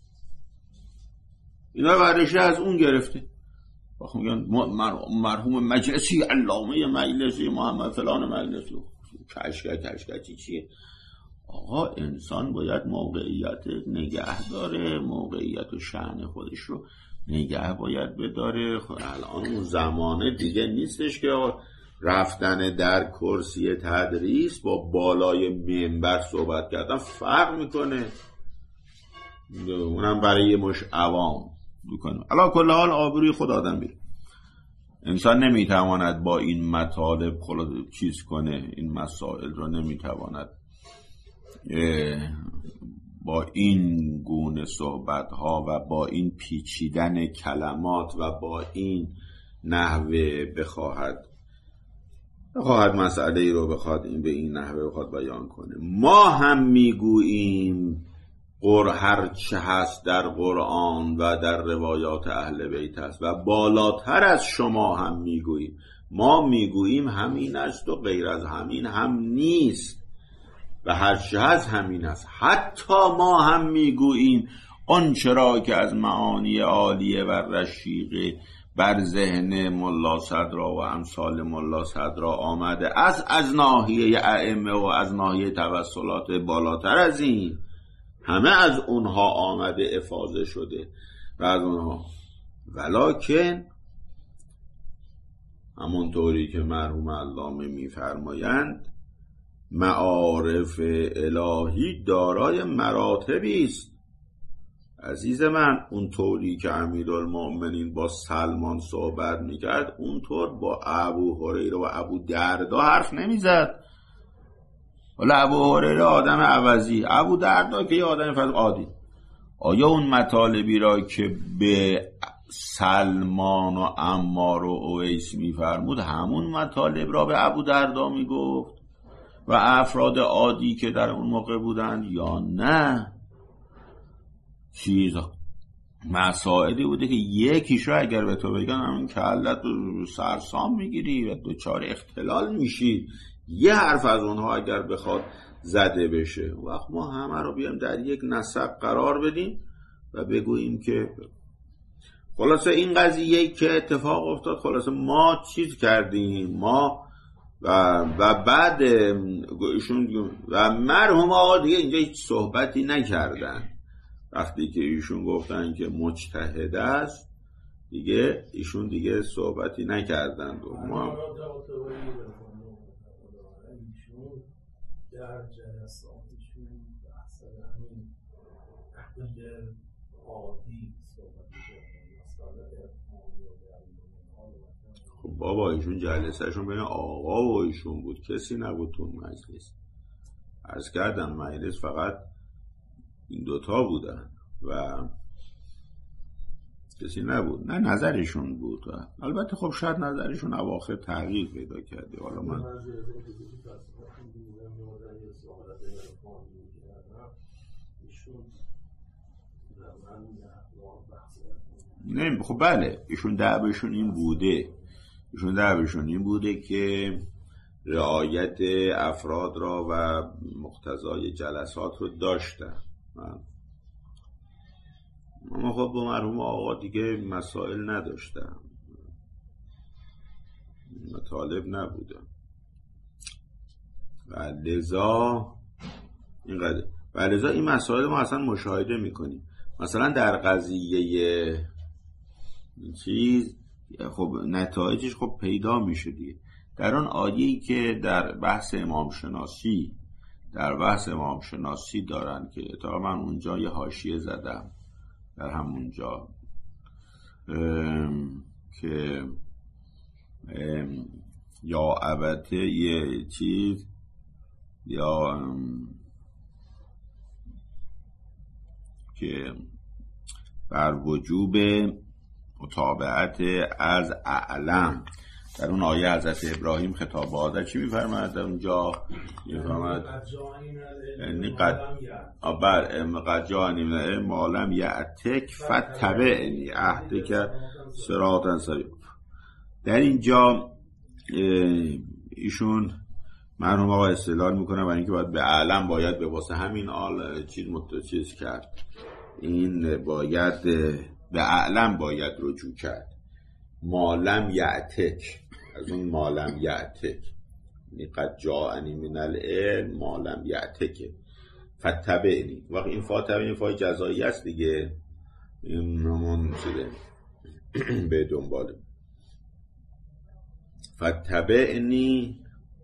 Speaker 1: اینا ورشه از اون گرفته. خب میگن مرحوم مجلسی، علامه مجلسی، محمد فلان مجلسی، کشکه چیه؟ آقا انسان باید موقعیت نگه داره، موقعیت و شأن خودش رو نگه باید بداره. خب الان اون زمانه دیگه نیستش که رفتن در کرسی تدریس با بالای منبر صحبت کردن فرق میکنه، اونم برای یه مش عوام میکنه. علا کل حال آبروی خود آدم میره. انسان نمیتواند با این مطالب چیز کنه، این مسائل رو نمیتواند با این گونه صحبت ها و با این پیچیدن کلمات و با این نحوه بخواهد مسئله رو بخواد این به این نحوه بخواد بیان کنه. ما هم میگوییم هر چه هست در قرآن و در روایات اهل بیت است و بالاتر از شما هم میگوییم. ما میگوییم همین است و غیر از همین هم نیست و هر چه هست همین است. حتی ما هم میگوییم آن چرا که از معانی عالیه و رشیقه بر ذهن ملا صدرا و امثال ملا صدرا آمده از ناحیه ائمه و از ناحیه توسلات بالاتر از این همه از اونها آمده افاضه شده و از اونها، ولکن همونطوری که مرحوم علامه میفرمایند معارف الهی دارای مراتبی است. عزیز من، اونطوری که امیرالمؤمنین با سلمان صحبت میکرد اونطور با ابو هریره و ابو دردا حرف نمیزد. ولی ابو هریره آدم عوضی، ابو دردا که یه آدم فقط عادی. آیا اون مطالبی را که به سلمان و عمار و اویس میفرمود همون مطالب را به ابو دردا میگفت و افراد عادی که در اون موقع بودند یا نه؟ مسائلی بوده که یکیش رو اگر به تو بگن همین کلت رو سرسام میگیری و دوچار اختلال میشی. یه حرف از اونها اگر بخواد زده بشه وقت ما همه رو بیایم در یک نسق قرار بدیم و بگوییم که خلاصه این قضیه که اتفاق افتاد، خلاصه ما چیز کردیم، ما و بعد ایشون و مرحوم آقا دیگه اینجا هیچ صحبتی نکردن. وقتی که ایشون گفتن که مجتهد است دیگه ایشون دیگه صحبتی نکردن. ما
Speaker 3: در جلساتشون بحث همین عقل عادی صحبت کردن.
Speaker 1: خب بابا ایشون جلسهشون بین آقا و ایشون بود، کسی نبود تو مجلس. عرض کردم مجلس فقط این دوتا بودن و کسی نبود، نه نظرشون بود. البته خب شاید نظرشون اواخر تغییر پیدا کرده. حالا من نه خب بله ایشون دعوشون این بوده که رعایت افراد را و مقتضای جلسات رو داشتن. اما خب با مرحوم آقا دیگه مسائل نداشتم، مطالب نبودم و لذا این مسائل ما اصلا مشاهده میکنیم. مثلا در قضیه چیز خب نتایجش خب پیدا میشه دیگه. در آن آیه‌ای که در بحث امام شناسی دارن که تا من اونجا یه حاشیه زدم در همونجا که یا البته یه چیز یا که بر وجوب متابعت از اعلم، در اون آیه حضرت ابراهیم خطاب به آدم چی میفرماید در اونجا؟ میفرماید قد جاءنی من العلم ما لم یأتک فاتبعنی اهدک صراطا سویا. در اینجا ایشون مرحوم آقا استدلال میکنه برای اینکه باید به اعلم باید به واسه همین چیز کرد، این باید به اعلم باید رجوع کرد. ما لم یأتک، از اون ما لم یأتک قد جاءنی من العلم ما لم یأتک فاتبعنی. وقت این فاتبعنی فای جزایی است دیگه، این همون چیزه به دنباله. فاتبعنی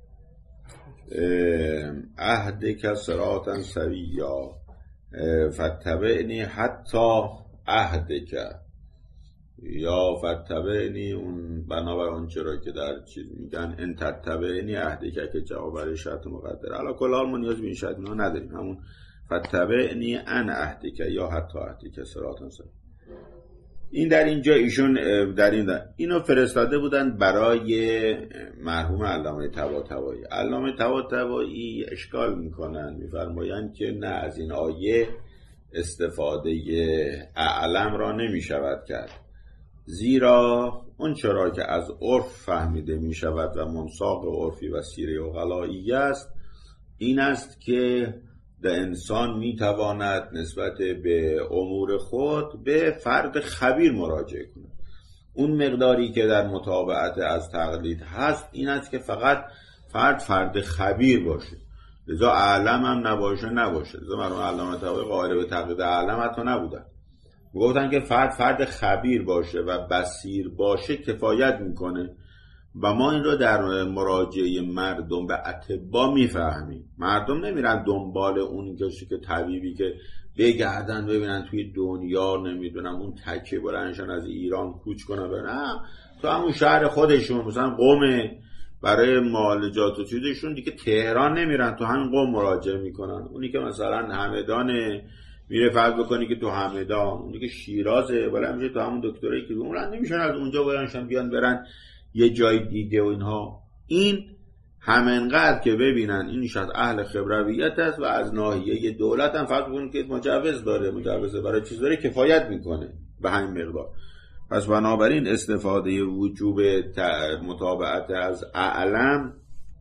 Speaker 1: اهدک صراطا سویا، فاتبعنی حتی اهدک، یا فاتبعنی اون بنابر اون چرا که در چیز میگن ان تتبعنی اهدک که جواب برای شرط مقدره. علا کل حال ما نیاز به این شرط اینا نداریم، همون فاتبعنی ان اهدک یا حتی اهدک صراطا سویا. این در اینجا ایشون اینو فرستاده بودن برای مرحوم علامه طباطبایی. علامه طباطبایی اشکال میکنن، میفرمایند که نه، از این آیه استفاده اعلم را نمی شود کرد، زیرا اون چرا که از عرف فهمیده می شود و منساق عرفی و سیره عقلایی است، این است که انسان می تواند نسبت به امور خود به فرد خبیر مراجعه کند. اون مقداری که در متابعت از تقلید هست این است که فقط فرد خبیر باشه، لذا اعلم هم نباشه. لذا مرحوم علامه طباطبایی قائل به تقلید اعلم حتی نبودن، گفتن که فرد خبیر باشه و بصیر باشه کفایت میکنه. و ما این رو در مراجعه مردم به اطباء میفهمیم. مردم نمیرن دنبال اون کسی که طبیبی که بگردن ببینن توی دنیا نمیدونم اون تکه برنشان از ایران کوچ کنن، نه تو همون شهر خودشون مثلا قم برای معالجات و چیزشون دیگه تهران نمیرن، تو همین قم مراجعه میکنن. اونی که مثلا همدانه میره فرض بکنی که تو همدان، اونی که شیرازه ولی میشه تو همون دکتری که اونن نمیشن از اونجا بایانشان بیان برن یه جای دیگه و اینها. این همینقدر که ببینن این شخص اهل خبرویت است و از ناحیه دولت هم فرض بکنن که مجوز داره برای چیز داره کفایت میکنه به همین مقدار. پس بنابراین استفاده وجوب متابعت از اعلم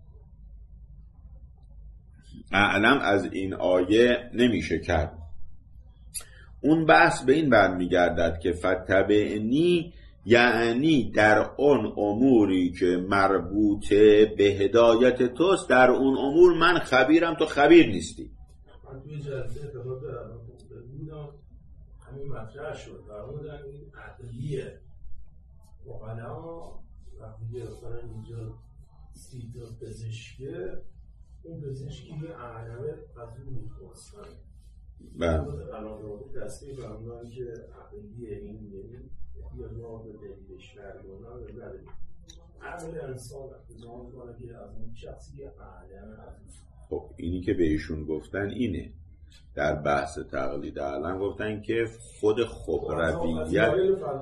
Speaker 1: از این آیه نمیشه کرد. اون بحث به این برمیگردد که فتبعنی یعنی در اون اموری که مربوط به هدایت توست، در اون امور من خبیرم، تو خبیر نیستی.
Speaker 3: من توی جلسه اتفاق بودم همین مطرح شد و اون در این عقلیه اقلا وقتی گرفتن اینجا سیتا پزشکه، اون پزشکی یه عقلمه از اون میپرسن الان رو دستی فرمودن که عقلیه این یعنی یا ما به دلیلش نرگونه به نداریم عقل انسان اقتضا کنه که از اون شخصی که عقلمه هست.
Speaker 1: خب اینی که به ایشون گفتن اینه در بحث تقلید عقلم گفتن که خود خبرویت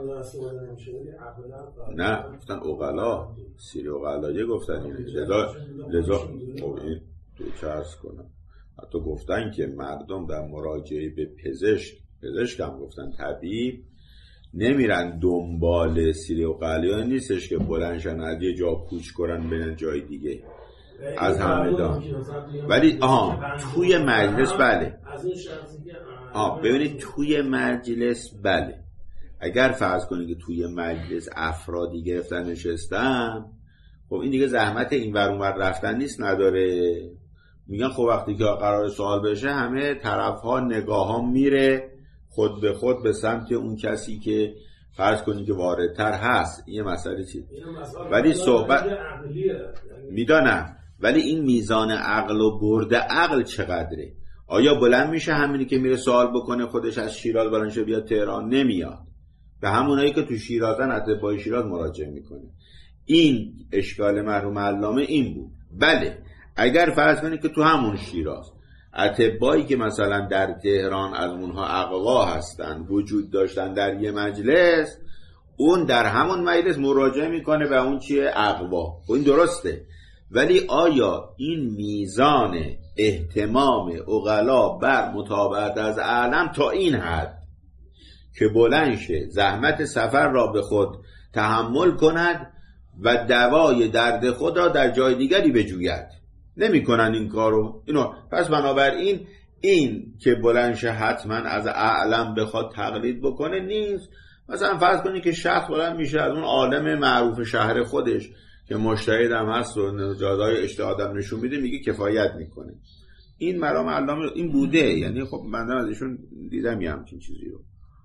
Speaker 1: نه گفتن اقلا سیری اقلایه گفتن اینه لذا خب این تو چرس کنم حتی گفتن که مردم در مراجعه به پزشک هم گفتن طبیب نمیرن دنبال سیری اقلایه نیستش که بلنشن از یه جا کوچ کنن برن جای دیگه از همدان، ولی توی مجلس بله ببینید توی مجلس بله اگر فرض کنید که توی مجلس افرادی گرفتن نشستن، خب این دیگه زحمت این ور اون ور رفتن نیست نداره. میگن خب وقتی که قرار سوال بشه همه طرف ها نگاه ها میره خود به خود به سمت اون کسی که فرض کنید که واردتر هست. یه مسئله چیه ولی صحبت میدانم، ولی این میزان عقل و برده عقل چقدره؟ آیا بلند میشه همینی که میره سوال بکنه خودش از شیراز بلند بیاد تهران؟ نمیاد. به همونایی که تو شیرازن اطبای شیراز مراجعه میکنه. این اشکال مرحوم علامه این بود. بله اگر فرض کنید که تو همون شیراز اطبایی که مثلا در تهران از اونها اقوا هستن وجود داشتن در یه مجلس، اون در همون مجلس مراجعه میکنه به اون چیه اقوا، این درسته. ولی آیا این میزان اهتمام عقلا بر متابعت از اعلم تا این حد که بلند شه زحمت سفر را به خود تحمل کند و دوای درد خود را در جای دیگری بجوید؟ نمی کنن این کارو اینو. پس بنابراین این که بلند شه حتما از اعلم بخواد تقلید بکنه نیست. مثلا فرض کنی که شخص بلند میشه از اون عالم معروف شهر خودش که مجتهد هم هست و نجادهای اجتهادم نشون میده میگه کفایت میکنه. این مرام علامه این بوده، یعنی خب من از ایشون دیدم یه همچین چیزی رو.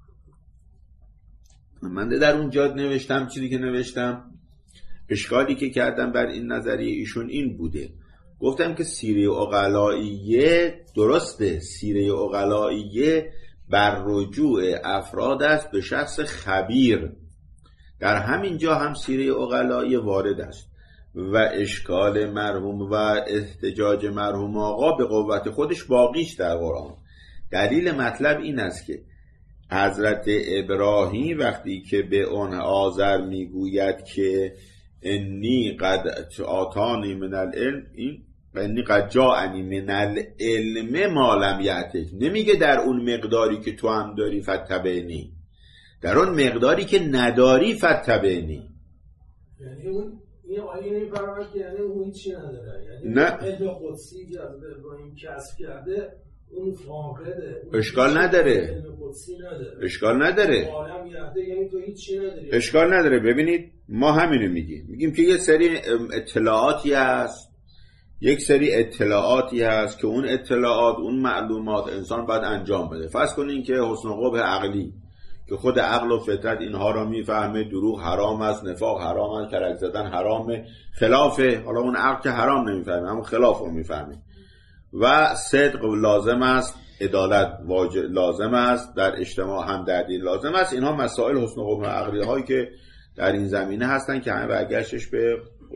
Speaker 1: من در اون جاد نوشتم چیزی که نوشتم، اشکالی که کردم بر این نظریه ایشون این بوده. گفتم که سیره عقلائیه درسته، سیره عقلائیه بر رجوع افراد است به شخص خبیر. در همین جا هم سیره عقلائیه وارد است و اشکال مرحوم و احتجاج مرحوم آقا به قوت خودش باقیش در قرآن. دلیل مطلب این است که حضرت ابراهیم وقتی که به اون آذر میگوید که انی قد آتانی من العلم، این انی قد جاءنی من العلم ما لم یأتک، نمیگه در اون مقداری که تو هم داری فتبعنی، در اون مقداری که نداری فتبعنی.
Speaker 3: یعنی اون این آیه نمی‌فهمه که یعنی اون هیچی نداره، یعنی
Speaker 1: نه
Speaker 3: علم قدسی که از ابراهیم کسب کرده اون فاقده،
Speaker 1: اشکال نداره،
Speaker 3: علم قدسی نداره،
Speaker 1: اشکال نداره،
Speaker 3: عالم یعنی یعنی تو هیچی نداری،
Speaker 1: اشکال نداره. ببینید ما همینو میگیم که یه سری اطلاعاتی هست، یک سری اطلاعاتی هست که اون اطلاعات اون معلومات انسان باید انجام بده. فرض کنین که حسن قبح عقلی که خود عقل و فطرت اینها را میفهمه، دروغ حرام است، نفاق حرام است، کرک زدن حرامه، خلافه، حالا اون عقل که حرام نمیفهمه اما خلاف رو میفهمه، و صدق لازم است، عدالت لازم است، در اجتماع هم در دین لازم است. اینها مسائل حسن قبح عقلی هایی که در این زمینه هستن که همه برگشتش به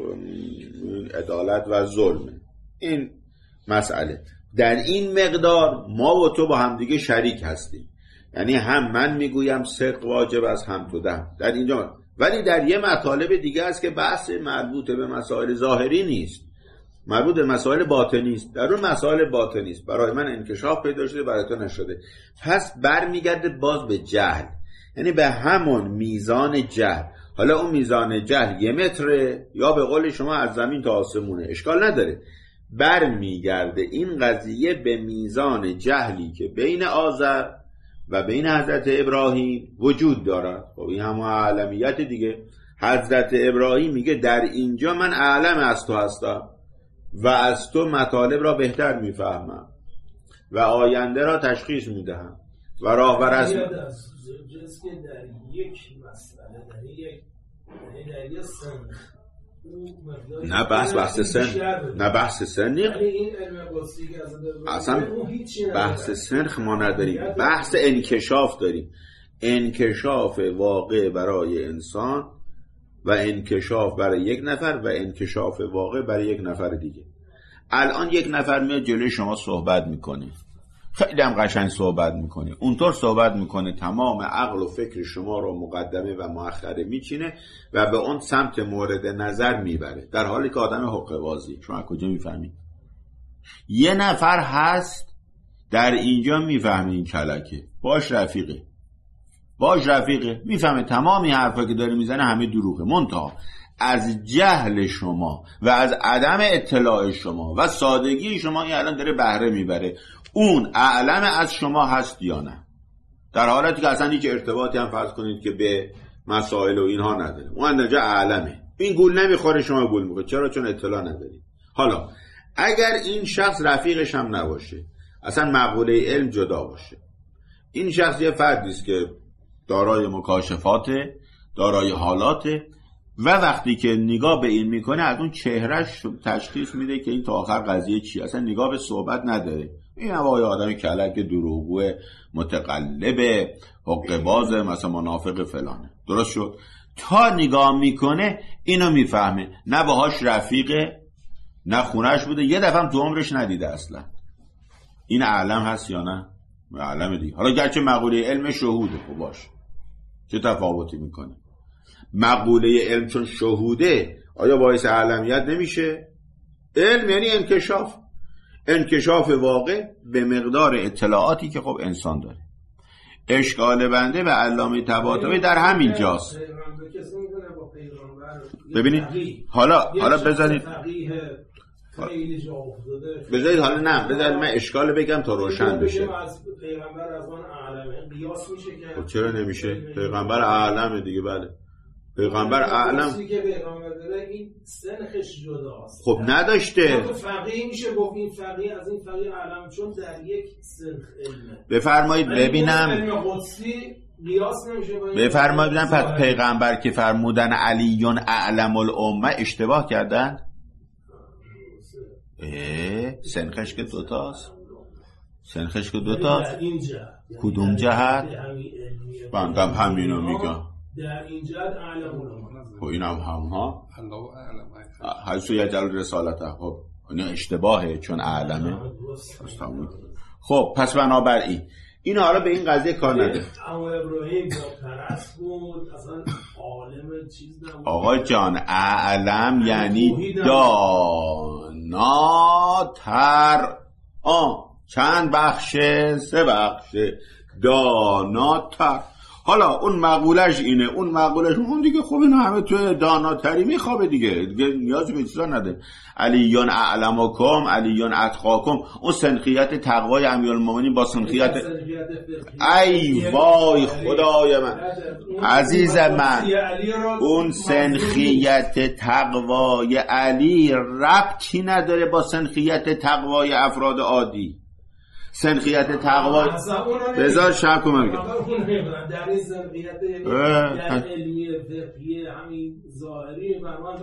Speaker 1: عدالت و ظلمه. این مسئله در این مقدار ما و تو با همدیگه شریک هستیم، یعنی هم من میگویم صدق واجب است هم تو در اینجا. ولی در یه مطالب دیگه است که بحث مربوط به مسائل ظاهری نیست، مربوط به مسائل باطنی است. در اون مسائل باطنی است برای من انکشاف پیدا شده، برای تو نشده. پس برمیگرده باز به جهل، یعنی به همون میزان جهل. حالا اون میزان جهل 1 متره یا به قول شما از زمین تا آسمونه، اشکال نداره. برمیگرده این قضیه به میزان جهلی که بین آذر و بین حضرت ابراهیم وجود دارد. خب این همون اعلمیت دیگه. حضرت ابراهیم میگه در اینجا من اعلم از تو هستم و از تو مطالب را بهتر میفهمم و آینده را تشخیص میدهم و راهبر است.
Speaker 3: جز که در یک مسئله در یک سن
Speaker 1: نه بحث سن اصلا بحث سنخ ما نداریم، بحث انکشاف داریم. انکشاف واقع برای انسان و انکشاف برای یک نفر و انکشاف واقع برای یک نفر دیگه. الان یک نفر میاد جلوی شما صحبت میکنه، خیلی هم قشنگ صحبت میکنه، اونطور صحبت میکنه تمام عقل و فکر شما رو مقدمه و مؤخره میچینه و به اون سمت مورد نظر میبره، در حالی که آدم حقه بازی. شما کجا میفهمید؟ یه نفر هست در اینجا میفهمه این کلکه، باش رفیقه میفهمه تمام این حرفا که داره میزنه همه دروغه، منتها از جهل شما و از عدم اطلاع شما و سادگی شما این الان داره بهره میبره. اون اعلم از شما هست یا نه؟ در حالتی که اصلا هیچ ارتباطی هم فرض کنید که به مسائل و اینها نداره، اون اندازه اعلمه. این گول نمیخوره شما گول میخوره. چرا؟ چون اطلاع نداری. حالا اگر این شخص رفیقش هم نباشه، اصلا مقوله علم جدا باشه، این شخص یه فردی است که دارای مکاشفاته، دارای حالاته و وقتی که نگاه به این میکنه از اون چهرهش تشخیص میده که این تا آخر قضیه چیه، اصلا نگاه به صحبت نداره. این هم آدم کلک دروغگو متقلب حقه باز مثلا منافق فلانه. درست شد؟ تا نگاه میکنه اینو میفهمه، نه باهاش رفیقه نه خونش بوده، یه دفعه هم تو عمرش ندیده اصلا. این اعلم هست یا نه؟ اعلم دیگه. حالا گرچه مقوله علم شهوده، خب باشه، چه تفاوتی میکنه؟ مقوله علم چون شهوده آیا باعث اعلمیت نمیشه؟ علم یعنی انکشاف واقع به مقدار اطلاعاتی که خب انسان داره. اشکال بنده و علامه طباطبایی در همین جاست. ببینید حالا بذارید بذارید من اشکال بگم تا روشن بشه. خب چرا نمیشه؟ پیغمبر اعلمه دیگه. بله پیغمبر اعلم.
Speaker 3: این سنخش جداست.
Speaker 1: خب نداشته.
Speaker 3: فقیه میشه گفت این فقیه از این فقیه اعلم، چون در یک سنخ علمه.
Speaker 1: بفرمایید ببینم.
Speaker 3: علم قدسی قیاس نمیشه با این.
Speaker 1: بفرمایید ببینم پس پیغمبر که فرمودن علیون اعلم الامه اشتباه کردن؟ سنخش که دوتاست. کدوم جهت؟ بندم همینو میگم.
Speaker 3: در این جهت اعلم الامه.
Speaker 1: خب اینم همها حیث یجعل رسالته. خب این اشتباهه چون اعلمه. خب پس بنابراین این حالا به این قضیه کار نداره.
Speaker 3: اما ابراهیم با پرست بود، اصلا عالم چیز نبود.
Speaker 1: آقا جان اعلم یعنی داناتر. چند بخشه؟ 3 بخشه. داناتر. حالا اون مقولش اینه، اون مقولش اون دیگه. خب اینا همه توی داناتری میخوابه دیگه نیازی به چیزا نداره. علیون اعلمکم علیون اتقاکم. اون سنخیت تقوای امیرالمومنین با سنخیت ای وای خدای من عزیز من، اون سنخیت تقوای علی ربطی نداره با سنخیت تقوای افراد عادی. سنخیت تقوای بذار شب کنم
Speaker 3: در این سنخیت در علمی فقهی همین ظاهری برمان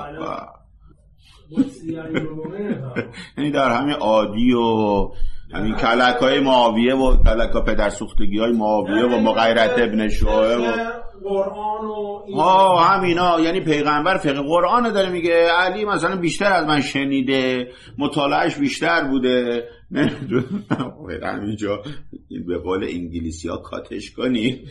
Speaker 1: یعنی در همین عادی و همین کلک‌های معاویه و کلک‌ها پدرسوختگی‌های معاویه و مغیرت ابن شعیب و
Speaker 3: قرآن و
Speaker 1: همینا. یعنی پیغمبر فقه قرآن داره میگه، علی مثلا بیشتر از من شنیده، مطالعهش بیشتر بوده. همینجا به قول انگلیسی ها کاتش کنی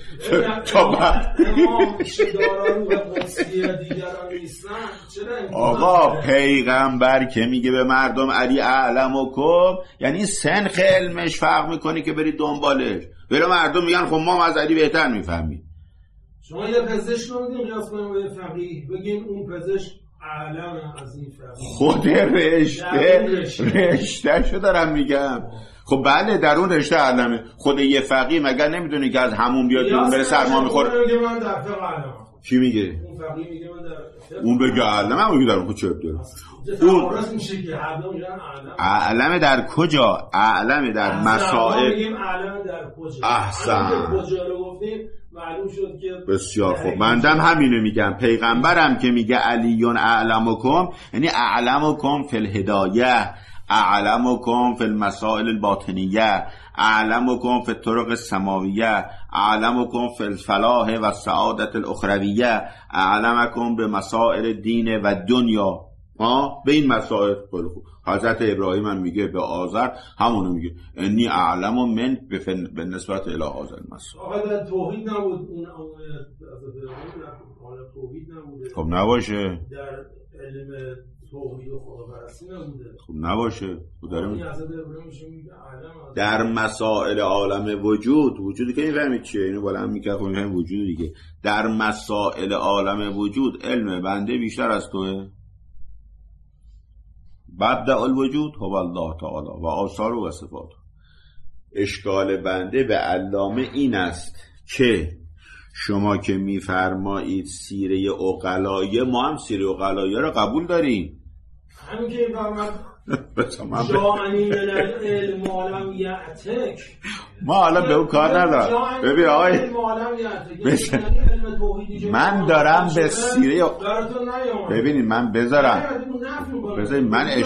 Speaker 1: آقا پیغمبر که میگه به مردم علی اعلمکم یعنی سنخ علمش فرق میکنه که برید دنبالش. برای مردم میگن خب ما از علی بهتر میفهمیم.
Speaker 3: شما یه پزشک رو میدین قیاس کنیم به فقیه، بگین اون پزشک اعلم از این فقیه.
Speaker 1: خود رشته شو دارم میگم. خب بله در اون رشته علمه. خود یه فقیه مگر نمیدونه که از همون بیاد بیرون بره سرما میخوره؟
Speaker 3: من در فقه علمم.
Speaker 1: چی میگه؟
Speaker 3: اون فقیه میگه من در
Speaker 1: اون بگه علمه، اون در اون چه داره؟
Speaker 3: اون میشه که هر دو میگن
Speaker 1: علمه در کجا؟ علمه در مسائل.
Speaker 3: میگیم علمه در کجا؟
Speaker 1: احسن.
Speaker 3: کجا رو گفتیم معلوم شد که
Speaker 1: بسیار خوب. مندم همینو میگم. پیغمبرم که میگه علیون اعلمکم، یعنی اعلمکم فی الهدایه، اعلمکم فی المسائل الباطنیه، اعلمکم فی الطرق السماویه، اعلمکم فی الفلاح و السعادت الاخرویه، اعلمکم به مسائل دین و دنیا. به این مسائل حضرت ابراهیم هم میگه به آذر همونو میگه انی اعلم من به نسبت الی هذا المسائل.
Speaker 3: آقا در توحید نبود اون توحید نبوده.
Speaker 1: خب نباشه.
Speaker 3: در علم توحید و خداپرستی نبوده.
Speaker 1: خب نباشه.
Speaker 3: در
Speaker 1: مسائل عالم وجودی که میفهمید چیه، اینو بالا هم میگه خب میفهمید وجود دیگه. در مسائل عالم وجود علم بنده بیشتر از توه. مبدأ الوجود هو الله تعالی و آثار و صفات. اشکال بنده به علامه این است که شما که میفرمایید سیره عقلایه، ما هم سیره عقلایه را قبول داریم.
Speaker 3: همین که جاءنی من العلم لم یأتک،
Speaker 1: ما حالا به اون کار ندارم. ببین آقای من دارم به سیره ببینید من بذارید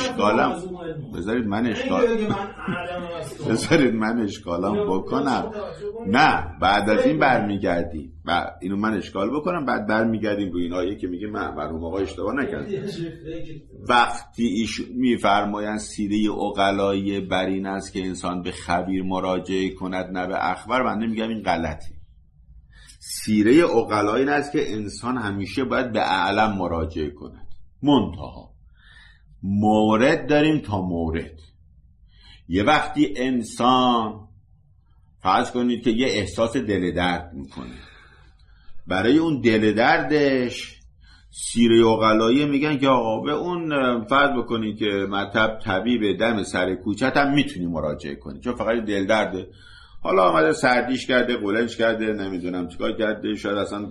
Speaker 1: من اشکالم بکنم. نه بعد از این برمیگردیم و اینو من اشکال بکنم، بعد برمیگردیم روی این آیه که میگه مرحوم آقا اشتباه نکرد. وقتی ایشون میفرمایند سیره عقلایه بر این است که انسان به خبیر مراجعه کند نه به اخبار، من میگم این غلطه. سیره عقلایه این است که انسان همیشه باید به اعلم مراجعه کند. منتها مورد داریم تا مورد. یه وقتی انسان فرض کنید که یه احساس دل درد میکنه، برای اون دل دردش سیره عقلایه میگن که آقا به اون فرض بکنید که مطب طبیب دم سر کوچت هم میتونی مراجعه کنی، چون فقط دل درده. حالا آمده سردیش کرده، قلنج کرده، نمیدونم چیکار کرده، شاید اصلا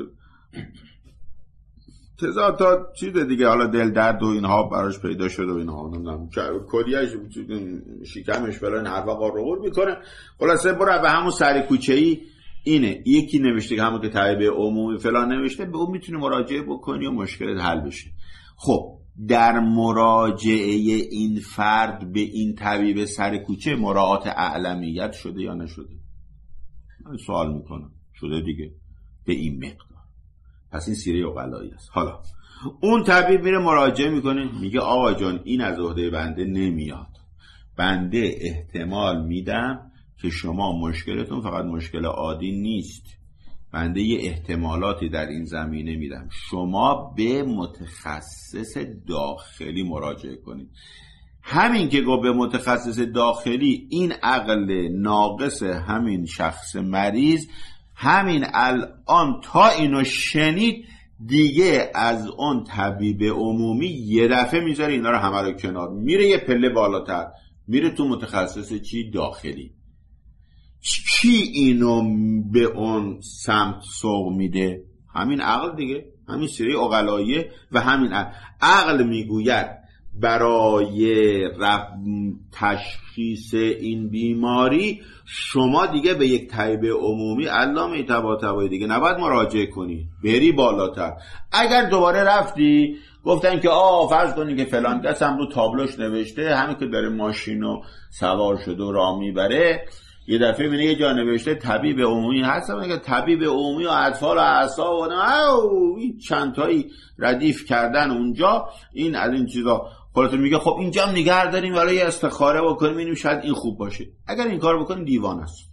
Speaker 1: تزار تا چیز دیگه، حالا دل درد و اینها براش پیدا شده و اینها، نمیدونم کلیهش شکمش فلان حرفا قارقور میکنه. خلاصه برو به همون سر کوچه‌ای اینه، یکی نوشته که همون که طبیب عمومی فلان نوشته، به اون میتونی مراجعه بکنی و مشکلت حل بشه. خب در مراجعه این فرد به این طبیب سر کوچه مراعات اعلمیت شده یا نشده؟ من سوال میکنم. شده دیگه به این مقدار. پس این سیره عقلایی است. حالا اون طبیب میره مراجعه میکنه، میگه آقا جان این از عهده بنده نمیاد، بنده احتمال میدم که شما مشکلتون فقط مشکل عادی نیست، بنده یه احتمالاتی در این زمینه میدم، شما به متخصص داخلی مراجعه کنید. همین که گفت به متخصص داخلی، این عقل ناقص همین شخص مریض همین الان تا اینو شنید دیگه از اون طبیب عمومی یه دفعه میذاره اینا رو همه رو کنار، میره یه پله بالاتر، میره تو متخصص چی؟ داخلی. کی اینو به اون سمت سوق میده؟ همین عقل دیگه، همین سیره عقلاییه. و همین عقل میگوید برای تشخیص این بیماری شما دیگه به یک طبیب عمومی علامه طباطبایی دیگه نباید مراجعه کنی، بری بالاتر. اگر دوباره رفتی گفتن که فرض کنی که فلان کس هم رو تابلوش نوشته، همین که داره ماشینو سوار شده و راه میبره، یه دفعه میبینه یه جا نوشته طبیب عمومی هست، میگه طبیب عمومی و اطفال و اعصاب و این چند تایی ردیف کردن اونجا، این از این چیزا. خودتون میگه خب اینجا هم نگه داریم برای استخاره بکنیم ببینیم شاید این خوب باشه. اگر این کار بکنیم دیوان است.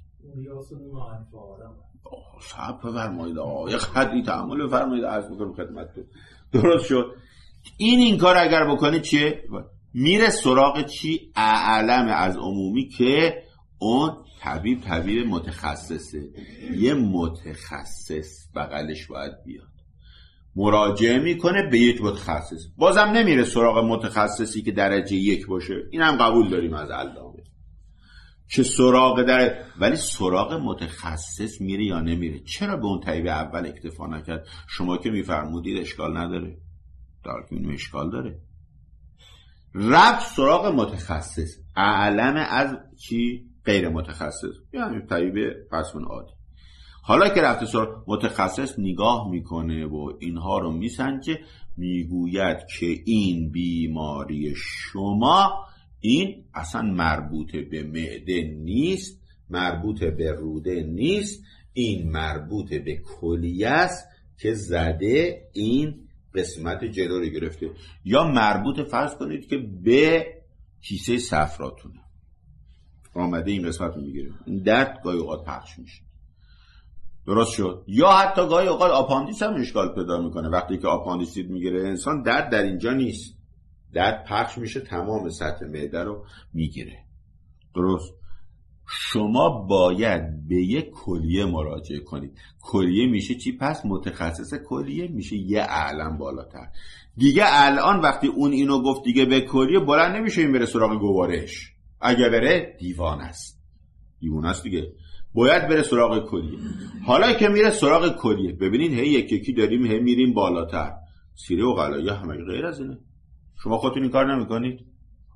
Speaker 1: صبر بفرمایید آقا، یه خطی تحمل بفرمایید، عرض میکنم خدمتتون. درست شد. این کار اگر بکنه چیه؟ میره سراغ چی؟ اعلم از عمومی که اون طبیب متخصصه. یه متخصص بغلش باید بیاد، مراجعه میکنه به یک متخصص. بازم نمیره سراغ متخصصی که درجه 1 باشه، این هم قبول داریم از علامه. که ولی سراغ متخصص میره یا نمیره؟ چرا به اون طیب اول اکتفا نکرد؟ شما که میفرمودید اشکال نداره، در که اشکال داره. رفت سراغ متخصص، اعلم از چی؟ غیر متخصص، یعنی طیب پسون عادی. حالا که رفته سراغ متخصص نگاه میکنه و اینها رو میسنجه، میگوید که این بیماری شما این اصلا مربوط به معده نیست، مربوط به روده نیست، این مربوط به کلیه است که زده این قسمت جلو رو گرفته، یا مربوط فرض کنید که به کیسه صفراتونه آمده این قسمت رو میگیره. این درد گاهی اوقات پخش میشه، درست شد. یا حتی گاهی اوقات آپاندیس هم اشکال پیدا میکنه. وقتی که آپاندیسیت میگیره انسان، درد در اینجا نیست، درد پخش میشه تمام سطح معده رو میگیره، درست. شما باید به یک کلیه مراجعه کنید. کلیه میشه چی پس؟ متخصص کلیه میشه یه اعلم بالاتر دیگه. الان وقتی اون اینو گفت دیگه به کلیه بلند نمیشه این بره سراغ گوارش. اگه بره دیوانه است دیگه، باید بره سراغ کلیه. حالا که میره سراغ کلیه، ببینید هی یکی داریم هی میریم بالاتر. سیره و غلایه همه غیر از اینه، شما خودتون این کار نمیکنید.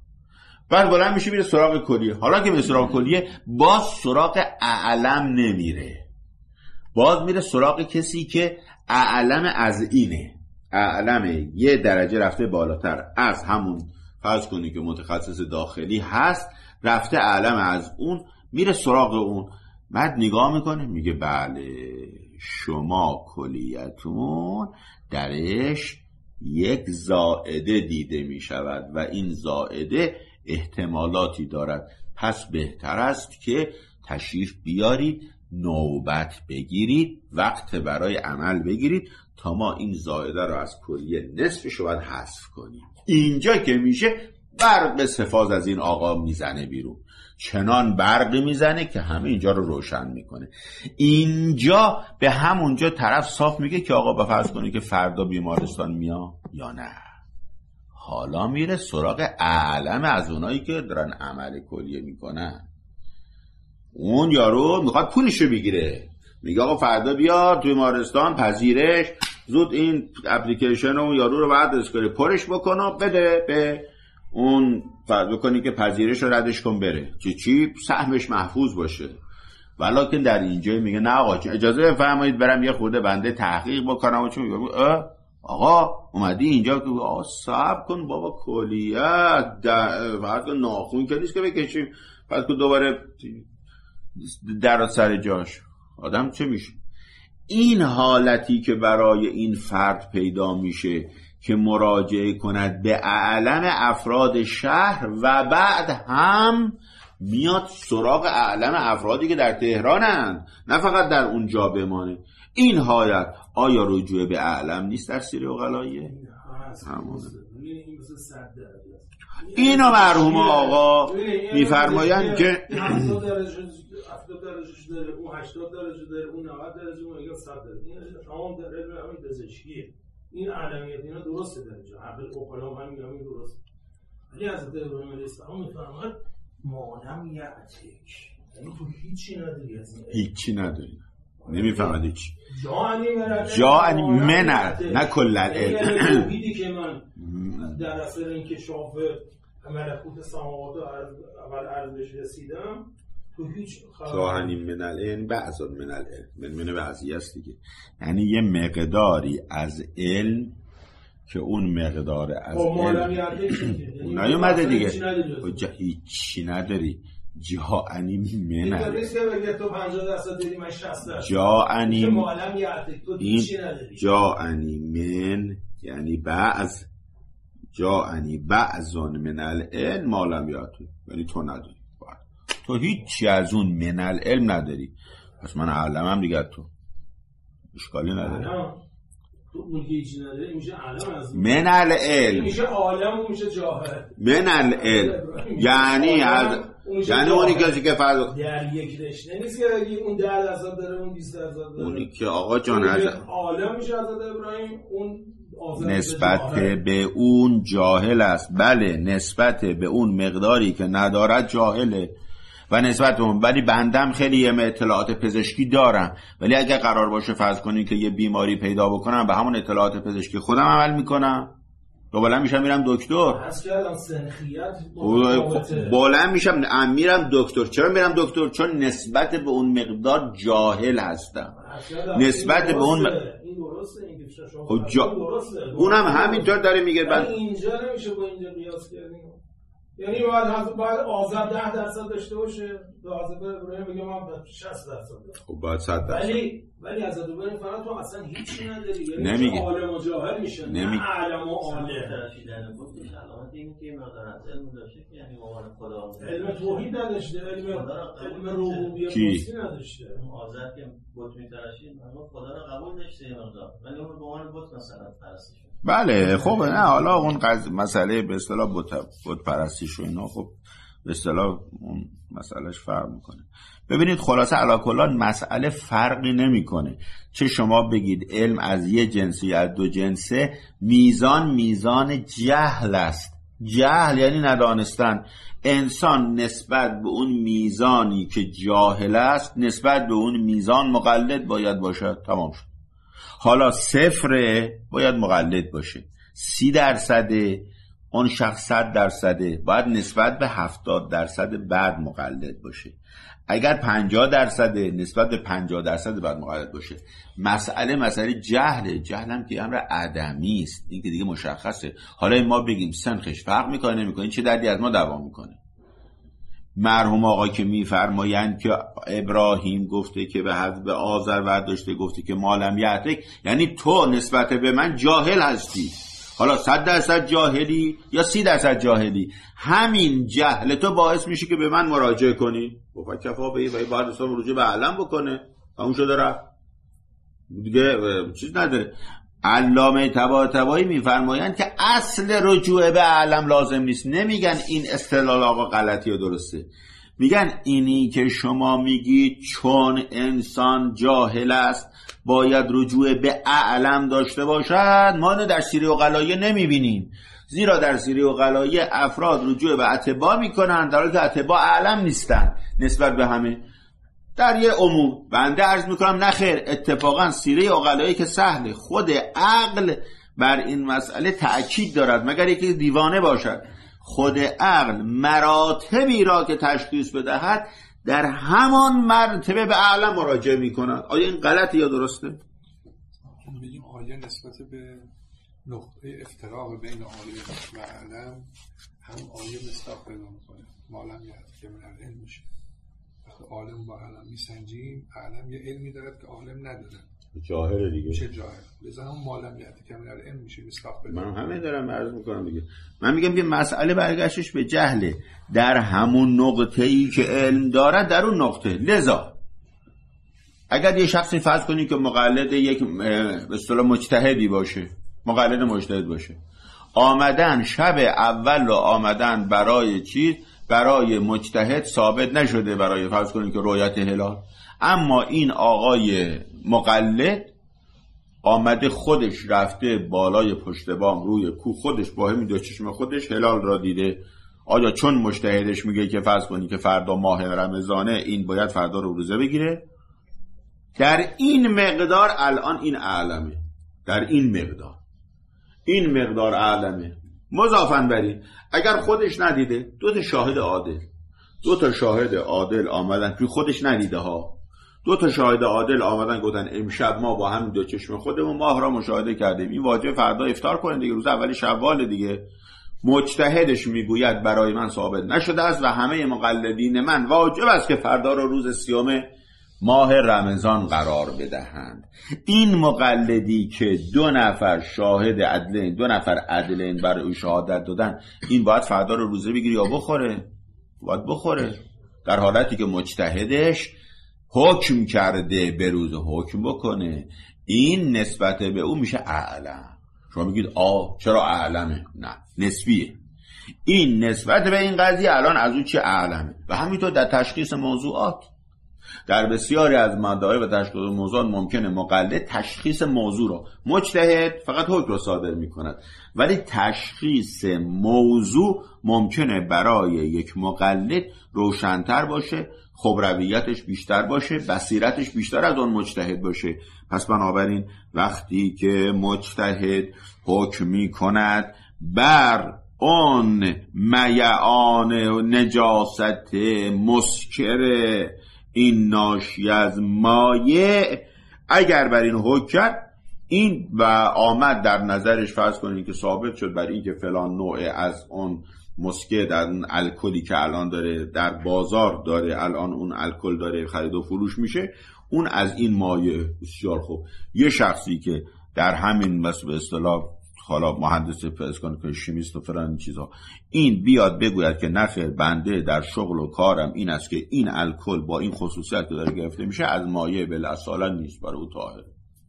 Speaker 1: بعد بلند میشه میره سراغ کلیه. حالا که میره سراغ کلیه، باز سراغ اعلم نمیره، باز میره سراغ کسی که اعلم از اینه، اعلم یه درجه رفته بالاتر از همون، فرض کنید که متخصص داخلی هست، رفته اعلم از اون، میره سراغ اون. بعد نگاه میکنه میگه بله شما کلیتون درش یک زائده دیده میشود و این زائده احتمالاتی دارد، پس بهتر است که تشریف بیارید، نوبت بگیرید، وقت برای عمل بگیرید تا ما این زائده رو از کلیه نصفش رو باید حذف کنیم. اینجا که میشه برق سفاز از این آقا میزنه بیرون، چنان برقی میزنه که همه اینجا رو روشن میکنه. اینجا به همونجا طرف صاف میگه که آقا بفرض کنید که فردا بیمارستان میاد یا نه. حالا میره سراغ اعلم از اونایی که دارن عمل کلیه میکنن. اون یارو میخواد پولشو بگیره، میگه آقا فردا بیا توی بیمارستان پذیرش، زود این اپلیکیشن اون یارو رو بعد از کنه پرش بکن و بده به اون، فرض بکنی که پذیرش رو ردش کن بره، چی سهمش محفوظ باشه. ولیکن در اینجا میگه نه آقا اجازه بفرمایید برم یه خورده بنده تحقیق بکنم. و چون آقا اومدی اینجا که صبر کن بابا، کلیت فرض کن ناخون که نیست که بکشیم، فرض کن دوباره در سر جاش، آدم چه میشه؟ این حالتی که برای این فرد پیدا میشه که مراجعه کند به اعلم افراد شهر و بعد هم میاد سراغ اعلم افرادی که در تهرانند، نه فقط در اونجا بمانه. این حالت آیا رجوع به اعلم نیست در سیره و غلایه؟ اینو مرحوم آقا میفرمایند که
Speaker 3: 70 درجه داره، اون 80 درجه داره، اون 90 درجه، اون 100 درجه. این تمام در علم پزشکیه. این علمیت اینا درسته در اینجا، حق اوکلام همین درست. ولی حضرت ابراهیم علیه السلام میفرماید مانم یعتک، یعنی تو هیچی نداری از این علم.
Speaker 1: هیچی نداری، نمیفهمد هیچی.
Speaker 3: جاعنی
Speaker 1: منر نه کل العلم.
Speaker 3: توحیدی که من در اثر اینکه شاف ملکوت سماوات و اول عرض بهش رسیدم، تو هیچ
Speaker 1: جاعنی من العلم بعض من العلم، من بعضی است دیگه، یعنی یه مقداری از علم که اون مقدار از علم نیومده دیگه، هیچی نداری. جاعنی من جاعنی این جاعنی من یعنی بعض، جاعنی بعضان من العلم ما لم یعطی، یعنی تو نداری، تو هیچی از اون من العلم نداری، پس من علمم دیگه، تو اشکالی نداری.
Speaker 3: تو اون هیچی نداری میشه علم از
Speaker 1: من العلم،
Speaker 3: میشه عالم و میشه جاهل.
Speaker 1: من العلم یعنی از یعنی اونی که فرض
Speaker 3: در یک رشته نیست که اون 10% داره اون 20% داره،
Speaker 1: اونی که آقا جان از
Speaker 3: عالم میشه حضرت ابراهیم، اون
Speaker 1: نسبت به اون جاهل است. بله نسبت به اون مقداری که ندارد جاهله، و نسبت به اون، ولی بندم خیلی یه اطلاعات پزشکی دارم، ولی اگه قرار باشه فرض کنین که یه بیماری پیدا بکنم به همون اطلاعات پزشکی خودم عمل میکنم، بلند میشم میرم دکتر. بلند میشم میرم دکتر. چرا میرم دکتر؟ چون نسبت به اون مقدار جاهل هستم. نسبت به اون اونم همینطور داره میگه.
Speaker 3: اینجا نمیشه با اینجا قیاس کردیم. یعنی باید آذر 10% داشته باشه، تو آذر بگه من 60%.
Speaker 1: خب باید 100%.
Speaker 3: ولی از دوباره فقط تو اصلا هیچی نداری، یعنی
Speaker 1: نمیگه
Speaker 3: عالم و جاهل میشه، نه عالم و عالم.
Speaker 4: تراشیدن گفتش علامت اینه که مقدار علم داشته، یعنی مامان خدا
Speaker 3: علم توحید نداشته، علم ربوبیت نداشته.
Speaker 4: آذر که بت میتراشید اما خدا رو قبول داشته یه مقدار، ولی اون به عنوان بت مثلا پرستش.
Speaker 1: بله خب نه حالا اون مسئله به اصطلاح بت پرستیش و اینا خب به اصطلاح اون مسئلهش فرق میکنه. ببینید خلاصه علاکلان مسئله فرقی نمیکنه چه شما بگید علم از یه جنسی از دو جنسه، میزان جهل است. جهل یعنی ندانستن. انسان نسبت به اون میزانی که جاهل است نسبت به اون میزان مقلد باید باشد. تمام شد. حالا 0 باید مقلد باشه. 30% اون شخص 100% باید نسبت به 70% بعد مقلد باشه. اگر 50% نسبت به 50% باید مقلد باشه. مسئله جهله. جهل هم که امر عدمی است، این که دیگه مشخصه. حالا ما بگیم سنخش فرق میکنه نمیکنه، این چه دردی از ما دوا میکنه؟ مرحوم آقا که میفرمایند که ابراهیم گفته که به حذف آذر برداشته، گفته که مالم یعتک، یعنی تو نسبت به من جاهل هستی. حالا 100% جاهلی یا 30% جاهلی، همین جهل تو باعث میشه که به من مراجعه کنی. و کفا به و بعد اصلا رجوع به علم بکنه. همون شده رفت دیگه، چیز نداره. علامه طباطبایی میفرمایند که اصل رجوع به علم لازم نیست. نمیگن این اصطلاح آقا غلطی و درسته، میگن اینی که شما میگید چون انسان جاهل است باید رجوع به علم داشته باشد، ما اینو در سیره عقلایه نمیبینیم. زیرا در سیره عقلایه افراد رجوع به اتباع میکنن در حالی که اتباع علم نیستن نسبت به همه. در یه عموم بنده عرض میکنم نخیر، اتفاقا سیره عقلایی که سهله، خود عقل بر این مسئله تأکید دارد، مگر یکی دیوانه باشد. خود عقل مراتبی را که تشخیص بدهد در همان مرتبه به اعلم مراجعه میکند. آیا این غلطه یا درسته؟
Speaker 2: بگیم آیا نسبت به نقطه افتراق بین عالم و علم هم آیه مصداق پیدا میکنه. معلم یعنی که من علم میشه. وقتی عالم با علم میسنجیم، علم یه علمی دارد که عالم نداره،
Speaker 1: جاهل دیگه،
Speaker 2: چه جاهل. لذا هم معلم یعنی که من علم میشه مصداق پیدا.
Speaker 1: من همین دارم عرض میکنم دیگه. من میگم که مسئله برگشتش به جهله، در همون نقطه‌ای که علم داره در اون نقطه. لذا اگر یه شخصی فرض کنی که مقلد یک به اصطلاح مجتهدی باشه، مقلد مجتهد باشه، آمدن شب اول رو آمدن برای چیز، برای مجتهد ثابت نشده، برای فرض کنیم که رؤیت هلال، اما این آقای مقلد آمده خودش رفته بالای پشت بام روی کوه، خودش با همین دو چشم خودش هلال را دیده. آیا چون مجتهدش میگه که فرض کنی که فردا ماه رمضانه، این باید فردا رو روزه بگیره؟ در این مقدار الان این اعلمه، در این مقدار اعلمه. مضافاً بر این اگر خودش ندیده، دو تا شاهد عادل آمدن که خودش ندیده ها، 2 تا شاهد عادل آمدن گفتن امشب ما با هم دو چشم خودمون ماه را مشاهده کردیم، این واجب فردا افطار کنه دیگه، روز اولی شوال دیگه. مجتهدش میگوید برای من ثابت نشده است و همه مقلدین من واجب است که فردا را روز 30 ماه رمضان قرار بدهند. این مقلدی که 2 نفر شاهد عدلین، 2 نفر عدلین برای او شهادت دادن، این باید فردا رو روزه بگیره یا بخوره؟ باید بخوره، در حالتی که مجتهدش حکم کرده به روز حکم بکنه. این نسبت به او میشه اعلم. شما میگید چرا اعلمه؟ نه، نسبیه. این نسبت به این قضیه الان از او چه اعلمه. و همینطور در تشخیص موضوعات در بسیاری از مدارک و تشخیص موضوعات ممکنه مقلد تشخیص موضوع رو، مجتهد فقط حکم رو صادر میکند، ولی تشخیص موضوع ممکنه برای یک مقلد روشن‌تر باشه، خبرویتش بیشتر باشه، بصیرتش بیشتر از اون مجتهد باشه. پس بنابراین وقتی که مجتهد حکم میکند بر اون میعان نجاست مسکر این ناشی از مایع، اگر بر این حکم کرد این و آمد در نظرش فرض کنید که ثابت شد بر این که فلان نوع از اون مسکر در اون الکلی که الان داره در بازار داره، الان اون الکل داره خرید و فروش میشه، اون از این مایع. بسیار خوب، یه شخصی که در همین مثل به اصطلاح حالا مهندس فیزیک شیمیست و فلان چیزا این بیاد بگوید که نخیر بنده در شغل و کارم این است که این الکل با این خصوصیت که داره گرفته میشه از مایع بالاصالا نیست، برای او طاهره.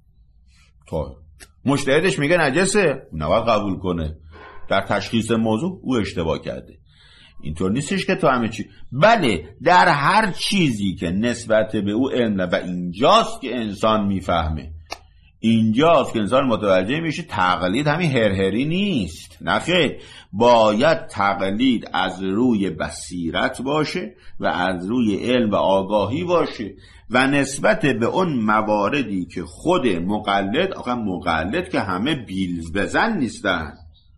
Speaker 1: مجتهدش میگه نجسه، نباید قبول کنه. در تشخیص موضوع او اشتباه کرده. اینطور نیستش که تو همه چی، بله در هر چیزی که نسبت به او علم و اینجاست که انسان میفهمه، اینجاست که انسان متوجه میشه تقلید همین هرهری نیست. نخیر، باید تقلید از روی بصیرت باشه و از روی علم و آگاهی باشه و نسبت به اون مواردی که خود مقلد، آخه مقلد که همه بیل بزن نیستن.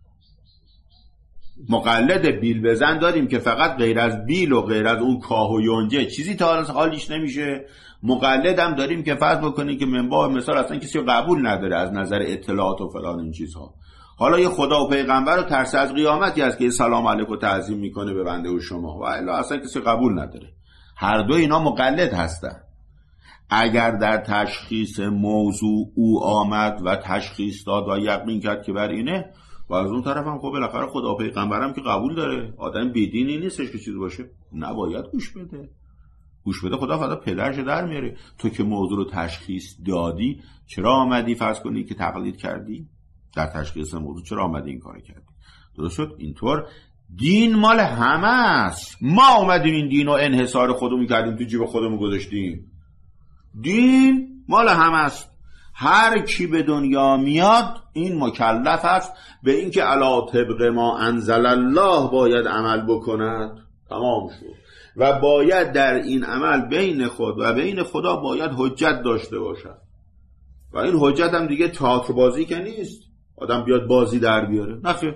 Speaker 1: مقلد بیل بزن داریم که فقط غیر از بیل و غیر از اون کاه و یونجه چیزی تا حالیش نمیشه. مقلد هم داریم که فرض بکنیم که منبع مثال اصلا کسی رو قبول نداره از نظر اطلاعات و فلان این چیزها. حالا یه خدا و پیغمبر رو ترس از قیامتی هست که سلام علیک و تعظیم میکنه به بنده و شما و الا اصلا کسی قبول نداره. هر دو اینا مقلد هستن. اگر در تشخیص موضوع او آمد و تشخیص داد و یقین کرد که بر اینه، و از اون طرف هم خب بالاخره خدا و پیغمبرم که قبول داره، آدم بیدینی نیستش که چیز باشه، نباید گوش بده. گوش بده، خدا فدا پدرش در میاره. تو که موضوع رو تشخیص دادی چرا آمدی فرض کنی که تقلید کردی؟ در تشخیص موضوع چرا آمدی این کار کردی؟ درست شد؟ اینطور دین مال همه است. ما آمدیم این دین و انحصار خودمون کردیم تو جیب خودمون گذاشتیم. دین مال همه است. هر کی به دنیا میاد این مکلف است به این که علی طبق ما انزل الله باید عمل بکند. تمام شد. و باید در این عمل بین خود و بین خدا باید حجت داشته باشد. و این حجت هم دیگه تئاتر بازی که نیست آدم بیاد بازی در بیاره. نخیر،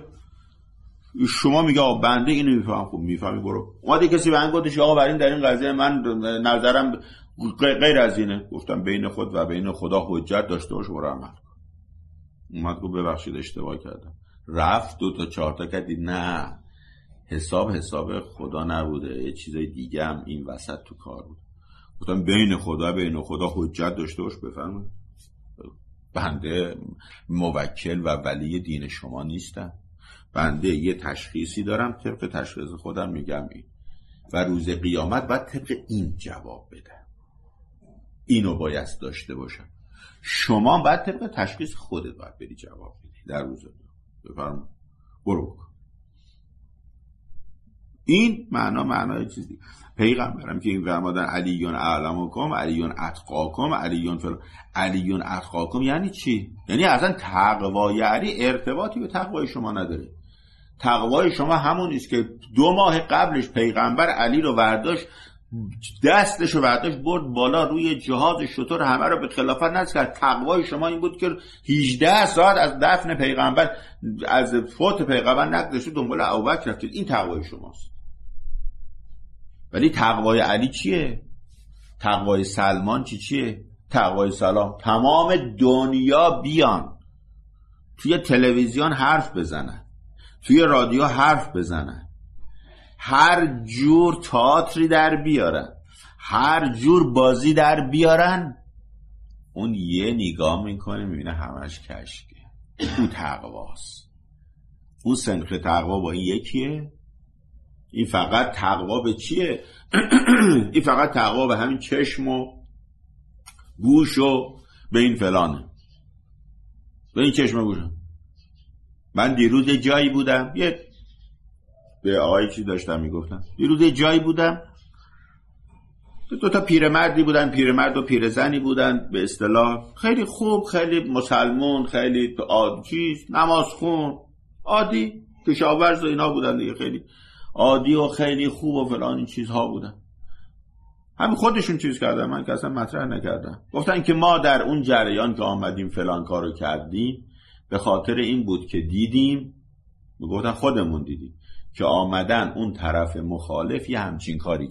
Speaker 1: شما میگه آقا بنده اینو میفهم، خوب میفهمی برو. اومده کسی به من گفتش آقا بریم در این قضیه من نظرم غیر از اینه، گفتم بین خود و بین خدا حجت داشته باش برو عمل کن. اومد گفت ببخشید اشتباه کردم، رفت 2 تا 4 تا کردی، نه حساب خدا نبوده، یه چیزای دیگه هم این وسط تو کار بود. گفتم بین خدا حجت داشته باش. بفرمایید، بنده موکل و ولی دین شما نیستم، بنده یه تشخیصی دارم، طبق تشخیص خودم میگم این، و روز قیامت باید طبق این جواب بدم، اینو باید داشته باشم. شما باید طبق تشخیص خودت باید بری جواب بدی در روز قیامت. بفرمایید برو. این معنای چیزی. پیغمبرم که این فرمودن علیون اعلمکم، علیون اتقاکم، علیون اتقاکم یعنی چی؟ یعنی اصلا تقوای علی ارتباطی به تقوای شما نداره. تقوای شما همون است که 2 ماه قبلش پیغمبر علی رو برداشت، دستش رو برداشت برد بالا روی جهاز شتر همه رو به خلافت نزد کرد. تقوای شما این بود که 18 ساعت از دفن پیغمبر، از فوت پیغمبر نگذشته دنبال ابوبکر رفتید. این تقوای شماست. ولی تقوای علی چیه؟ تقوای سلمان چیه؟ تقوای سلام تمام دنیا بیان توی تلویزیون حرف بزنن، توی رادیو حرف بزنن، هر جور تئاتری در بیارن، هر جور بازی در بیارن، اون یه نگاه میکنه میبینه همش کشکه. اون تقواست. اون سنخ تقوا با این یکیه. این فقط تقوا به چیه؟ این فقط تقوا به همین چشم و گوش و به این فلانه، به این چشم و گوش. من دیروز جایی بودم، یه به آقای چی داشتم میگفتم، دیروز جایی بودم دو تا پیرمردی بودن، پیرمرد و پیرزنی بودن به اصطلاح، خیلی خوب، خیلی مسلمون، خیلی چیز نمازخون، عادی، کشاورز و اینا بودن دیگه، خیلی عادی و خیلی خوب و فلان این چیزها بودن. همین خودشون چیز کردن، من که اصلا مطرح نکردم. گفتن که ما در اون جریان که آمدیم فلان کارو کردیم به خاطر این بود که دیدیم، میگفتن خودمون دیدیم که آمدن اون طرف مخالف یه همچین کاری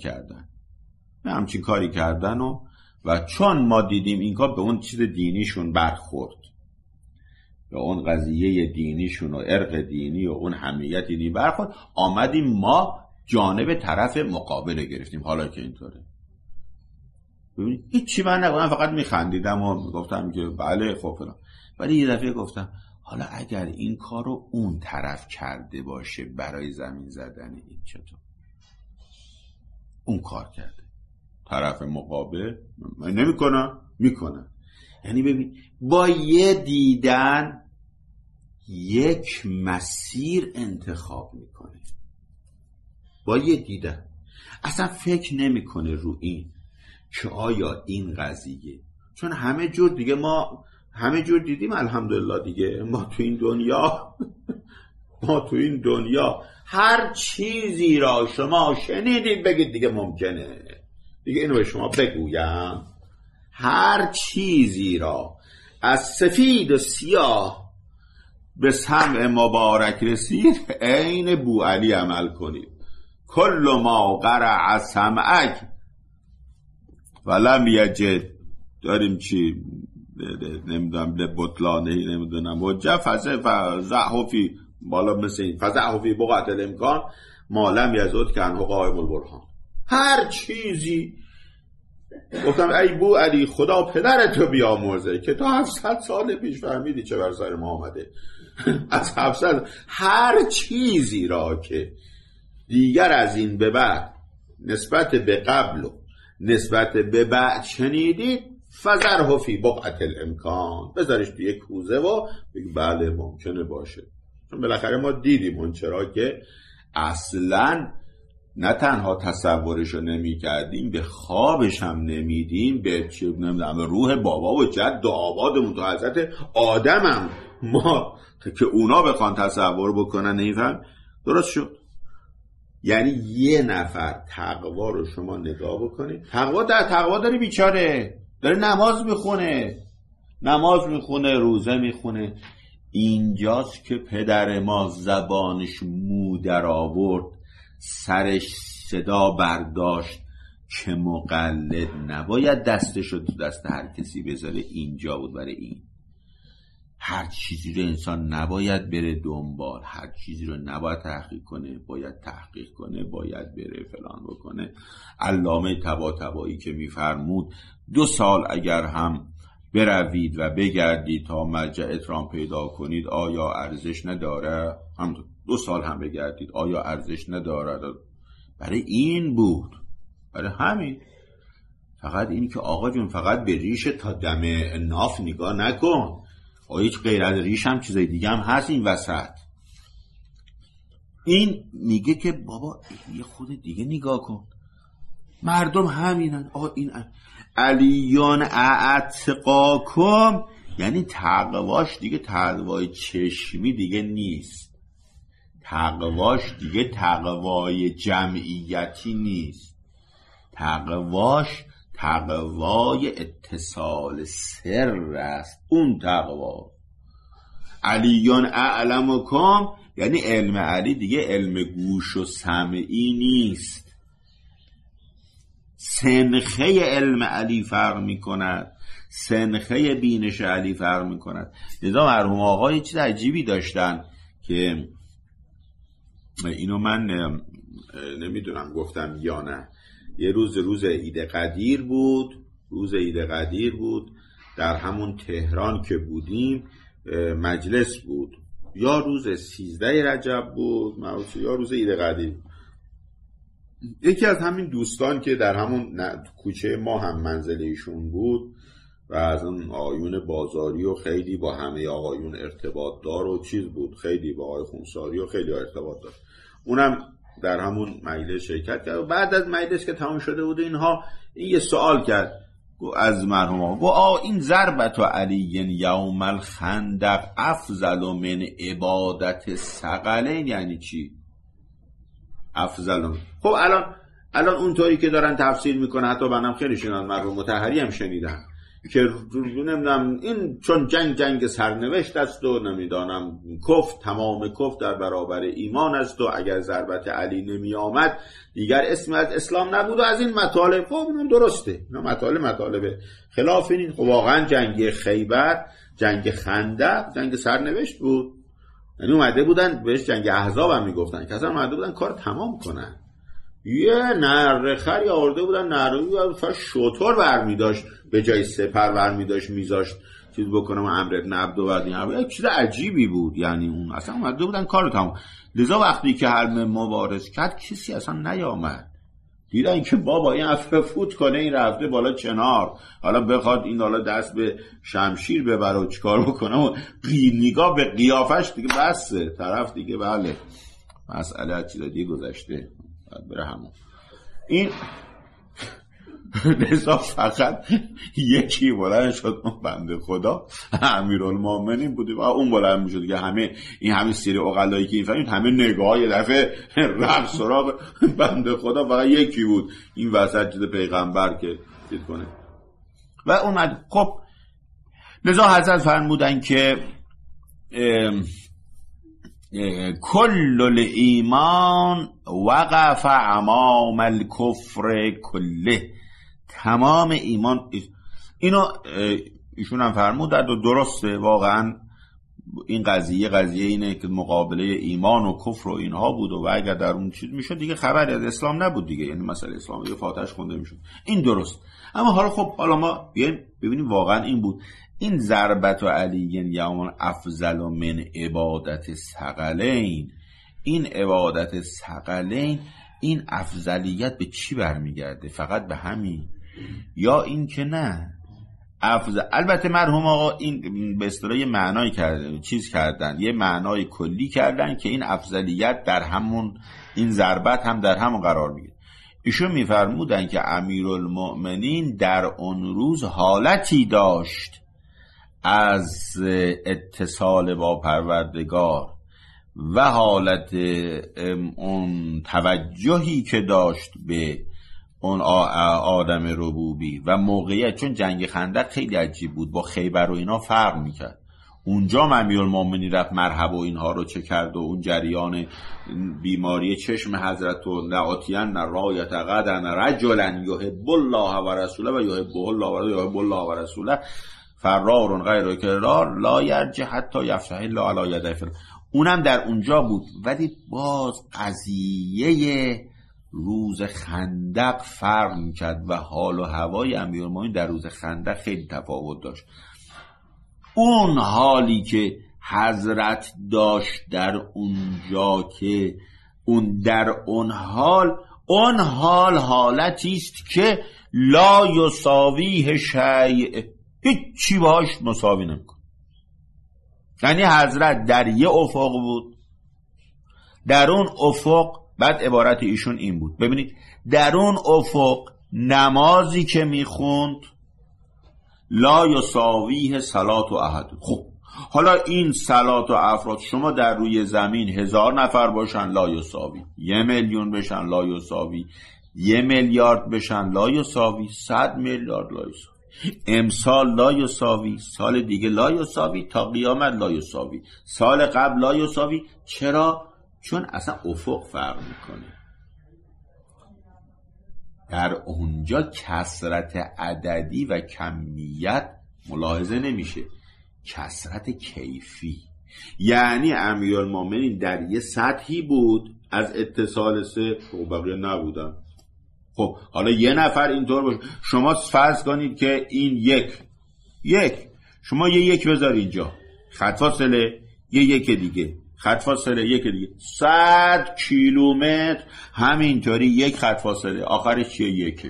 Speaker 1: کردن و چون ما دیدیم این کار به اون چیز دینیشون برخورد، به اون قضیه دینیشون و ارق دینی و اون حمیت دینی برخورد، آمدیم ما جانب طرف مقابل گرفتیم. حالا که اینطوره ببینید هیچی من نگفتم، فقط میخندیدم و گفتم که بله خب فلان. ولی یه دفعه گفتم حالا اگر این کارو اون طرف کرده باشه برای زمین زدن این چطور؟ اون کار کرده، طرف مقابل من میکنم. یعنی ببین با یه دیدن یک مسیر انتخاب میکنه، با یه دیدن اصلا فکر نمیکنه رو این که آیا این قضیه، چون همه جور دیگه ما همه جور دیدیم الحمدلله دیگه، ما تو این دنیا هر چیزی را شما شنیدید بگید دیگه ممکنه دیگه، اینو به شما بگویم، هر چیزی را از سفید و سیاه به سمع مبارک رسید عین بوعلی عمل کنید. کل ما قرع سمعک ولم یجد، داریم چی نمیدونم لبطلانهی نمیدونم وجه فزعه فی بالا مثل این فزعه فی بقعت الامکان ما لم یزد که انه قائم البرهان. هر چیزی گفتم ای بو علی خدا پدرتو بیامرزه که تا 700 سال پیش فهمیدی چه بر سر ما آمده. از 700 هر چیزی را که دیگر از این به بعد نسبت به قبل و نسبت به بعد شنیدید فذره فی بقعة الامکان، بذارش توی یک کوزه و بگی بله ممکنه باشه، چون بالاخره ما دیدیم اون چرا که اصلا نه تنها تصورشو نمی کردیم، به خوابش هم نمیدیم، به روح بابا و جد و آبادمون تو حضرت آدم هم ما که اونا بخوان تصور بکنن نمیفهم. درست شد. یعنی یه نفر تقوا رو شما نگاه بکنید، تقوا داره بیچاره، داره نماز میخونه روزه میخونه، اینجاست که پدر ما زبانش مو در آورد، سرش صدا برداشت که مقلد نباید دستشو تو دست هر کسی بذاره. اینجا بود برای این هر چیزی رو انسان نباید بره دنبال، هر چیزی رو نباید تحقیق کنه، باید تحقیق کنه، باید بره فلان بکنه. علامه طباطبایی که میفرمود 2 سال اگر هم بروید و بگردید تا مرجعت را پیدا کنید آیا ارزش نداره؟ هم 2 سال هم بگردید آیا ارزش نداره؟ برای این بود، برای همین. فقط این که آقا جون فقط به ریش تا دم ناف نگاه نکن، هیچ غیر از ریش هم چیزای دیگه هم هست این وسط. این میگه که بابا یه خود دیگه نگاه کن، مردم همینن. این علیون اعتقاکم یعنی تقواش دیگه تقوای چشمی دیگه نیست، تقواش دیگه تقوای جمعیتی نیست، تقواش تقوای اتصال سر است. اون تقوا علیون اعلمکم یعنی علم علی دیگه علم گوش و سمعی نیست، سنخه علم علی فرق می کند، سنخه بینش علی فرق می کند. لذا مرحوم آقا یه چیز عجیبی داشتن که اینو من نمیدونم گفتم یا نه. یه روز عید قدیر بود، در همون تهران که بودیم مجلس بود، یا روز 13 رجب بود یا روز عید قدیر. یکی از همین دوستان که در همون کوچه ما هم منزل ایشون بود و از اون آقایون بازاری و خیلی با همه آقایون ارتباط دار و چیز بود، خیلی با آقای خونساری و خیلی ارتباط دار، اونم در همون مجلس شرکت کرد. بعد از مجلس که تمام شده بود اینها این یه سوال کرد از مرحوم آقا، این ضربت علی یوم الخندق افضل من عبادت ثقلین یعنی چی؟ افضل. خب الان اونطوری که دارن تفسیر میکنه، حتی منم خیلی شنیدم، مرحوم مطهری هم شنیدم که نمیدونم این چون جنگ سرنوشت است و نمیدانم کفر، تمام کفر در برابر ایمان است و اگر ضربت علی نمی آمد دیگر اسمی از اسلام نبود و از این مطالب. خب اینم درسته، اینا مطالب خلاف این. خب واقعا جنگ خیبر، جنگ خندق، جنگ سرنوشت بود، یعنی اومده بودن بهش جنگ احزاب هم میگفتن که اصلا اومده بودن کار تمام کنن. یه نره خری آورده بودن، نره فقط شطور برمی داشت به جای سپر برمی داشت میذاشت چیز بکنم امر ابن عبد و بعد یک چیز عجیبی بود. یعنی اون اصلا اومده بودن کار تمام. لذا وقتی که حرم مبارز کرد کسی اصلا نیامد، دیدن که بابا این عفو فوت کنه، این رفته بالا چنار، حالا بخواد این حالا دست به شمشیر ببره و چیکار بکنه و نگاه به قیافش دیگه بسه طرف دیگه بله مسئله از چیز دیگه گذشته بره همون. این لذا فقط یکی بلند شد، اون بنده خدا امیرالمومنین بوده و اون بلند میشد دیگه. همه سری عقلایی که این فهمید همه نگاه یه دفعه رفت سراغ بنده خدا، فقط یکی بود این وسط چیز پیغمبر که چیز کنه و اومد. خب لذا حضرت فرمودن که کل الایمان وقف امام الکفر کله، تمام ایمان. اینو ایشون هم فرمودن و درسته واقعا. این قضیه اینه که مقابله ایمان و کفر و اینها بود و اگر در اون چیز میشد دیگه خبری از اسلام نبود دیگه، یعنی مسئله اسلام دیگه فاتحش خونده میشد. این درست. اما حالا ما بیایم ببینیم واقعا این بود. این ضربت علی یوم افضل من عبادت ثقلین، این عبادت ثقلین، این افضلیت به چی برمیگرده؟ فقط به همین یا این که نه البته مرحوم آقا این به اصطلاح یه معنای کردن، یه معنای کلی کردن که این افضلیت در همون، این ضربت هم در همون قرار میگیره. ایشون میفرمودن که امیرالمؤمنین در اون روز حالتی داشت از اتصال با پروردگار و حالت اون توجهی که داشت به اون آدم ربوبی و موقعیت، چون جنگ خندق خیلی عجیب بود، با خیبر و اینا فرق میکرد. اونجا امیرالمومنین رفت مرحب و اینها رو چه کرد و اون جریان بیماری چشم حضرت و لعاتیان رایت غدن رجلا یحب الله و رسوله و یحبه الله و رسوله فرار غیر کرار لا یرجع حتی یفتح الله علی یدیه. اونم در اونجا بود. ولی باز قضیه روز خندق فرق میکرد و حال و هوای امیرالمومنین در روز خندق خیلی تفاوت داشت. اون حالی که حضرت داشت در اونجا که در اون حال حالتی است که لا یساویه شیء، هیچی باش مساوی نمیکنه. یعنی حضرت در یه افق بود، در اون افق، بعد عبارت ایشون این بود، ببینید در اون افق نمازی که میخوند لا یساویه صلات و احد. خب حالا این صلات و افراد شما در روی زمین 1000 نفر باشن لا یساوی، 1,000,000 بشن لا یساوی، 1,000,000,000 بشن لا یساوی، 100 میلیارد لا یساوی، امسال لا یساوی، سال دیگه لا یساوی، تا قیامت لا یساوی، سال قبل لا یساوی. چرا؟ چون اصلا افق فرق میکنه. در اونجا کثرت عددی و کمیت ملاحظه نمیشه، کثرت کیفی. یعنی امیرالمومنین در یه سطحی بود از اتصال سه و بقیه نبودن. خب حالا یه نفر اینطور باشه، شما فرض کنید که این یک شما یه یک بذار اینجا، خط فاصله یه یک دیگه، خط فاصله یک دیگه، 100 کیلومتر همینطوری یک خط فاصله، آخرش چیه؟ یکه.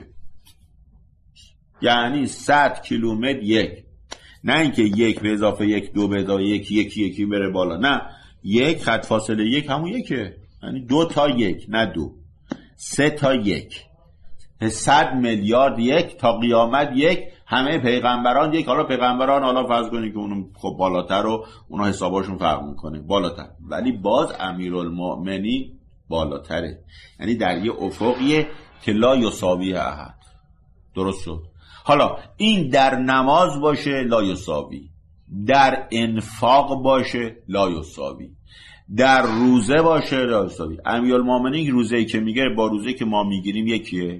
Speaker 1: یعنی 100 کیلومتر یک، نه اینکه یک به اضافه یک، دو به اضافه یک، یکی بره بالا، نه، یک خط فاصله یک همون یکه. یعنی 2 تا 1 نه 2، 3 تا 1، 100 میلیارد یک تا قیامت یک، همه پیغمبران یک. حالا پیغمبران حالا فرض کنید که اونم خب بالاتر رو اونا حساباشون فرق میکنه بالاتر، ولی باز امیرالمؤمنین بالاتره، یعنی در یه افقیه که لا یساوی احد. درست شد؟ حالا این در نماز باشه لا یساوی، در انفاق باشه لا یساوی، در روزه باشه لا یساوی. امیرالمؤمنین روزه‌ای که میگیره با روزه‌ای که ما میگیریم یکیه؟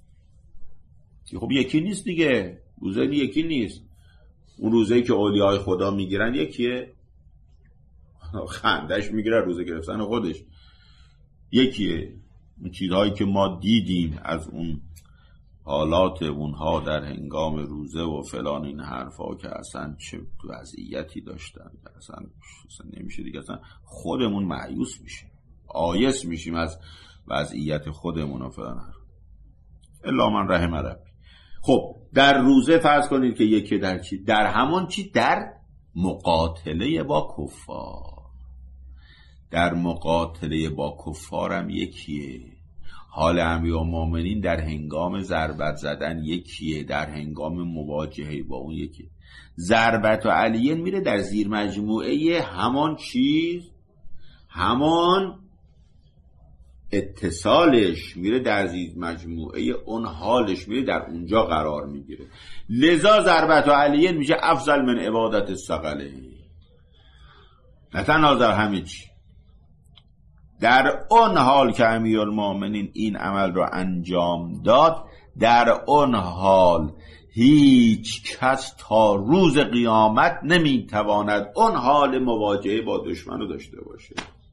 Speaker 1: خب یکی نیست دیگه، روزه یکی نیست. اون روزه‌ای که اولیای خدا میگیرن یکیه؟ خندش میگیره روزه گرفتن خودش یکیه. اون چیزهایی که ما دیدیم از اون حالات اونها در هنگام روزه و فلان این حرفا که اصلا چه وضعیتی داشتن، اصلا نمیشه دیگه، اصلا خودمون مایوس میشیم، آیس میشیم از وضعیت خودمون و فلان حرف. الا من رحم ربی. خب در روزه فرض کنید که یکی در چی؟ در همون چی؟ در مقاتله با کفار. در مقاتله با کفارم یکیه. حال امیرالمؤمنین در هنگام ضربت زدن یکیه، در هنگام مواجهه با اون یکیه. ضربت و علیه میره در زیر مجموعه همان چیز، همان اتصالش میره در زیر مجموعه اون حالش میره در اونجا قرار میگیره. لذا ضربت و علیه میشه افضل من عبادت الثقله. نه تنها در همه چی، در اون حال که امیرالمؤمنین این عمل رو انجام داد، در اون حال هیچ کس تا روز قیامت نمیتواند اون حال مواجهه با دشمن رو داشته باشه.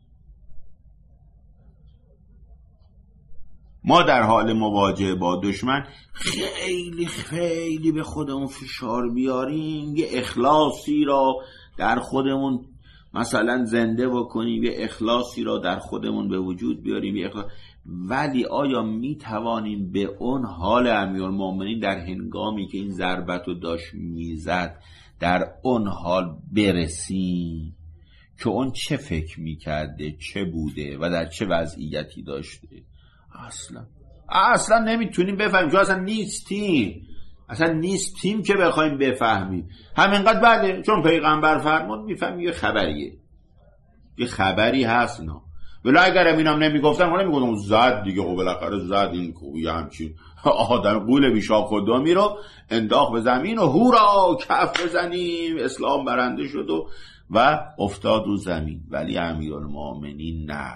Speaker 1: ما در حال مواجهه با دشمن خیلی خیلی به خودمون فشار بیاریم، یه اخلاصی را در خودمون مثلا زنده بکنیم، یه اخلاصی را در خودمون به وجود بیاریم، یه اخلاص. ولی آیا می توانیم به اون حال امیرالمؤمنین در هنگامی که این ضربت رو داشت میزد در اون حال برسیم که اون چه فکر میکرده، چه بوده و در چه وضعیتی داشته؟ اصلا نمیتونیم بفهمیم، چون اصلا نیستیم که بخوایم بفهمیم. همینقدر بله چون پیغمبر فرمود میفهمیم یه خبریه، یه خبری هست. نه ولی اگر اینم نمیگفتن ما نمیگفتم زد دیگه، خب بالاخره زد این کوی همچین آدم قول بیشا خدامی رو انداخت به زمین و هورا کف بزنیم اسلام برنده شد و افتاد رو زمین. ولی امیرالمؤمنین نه،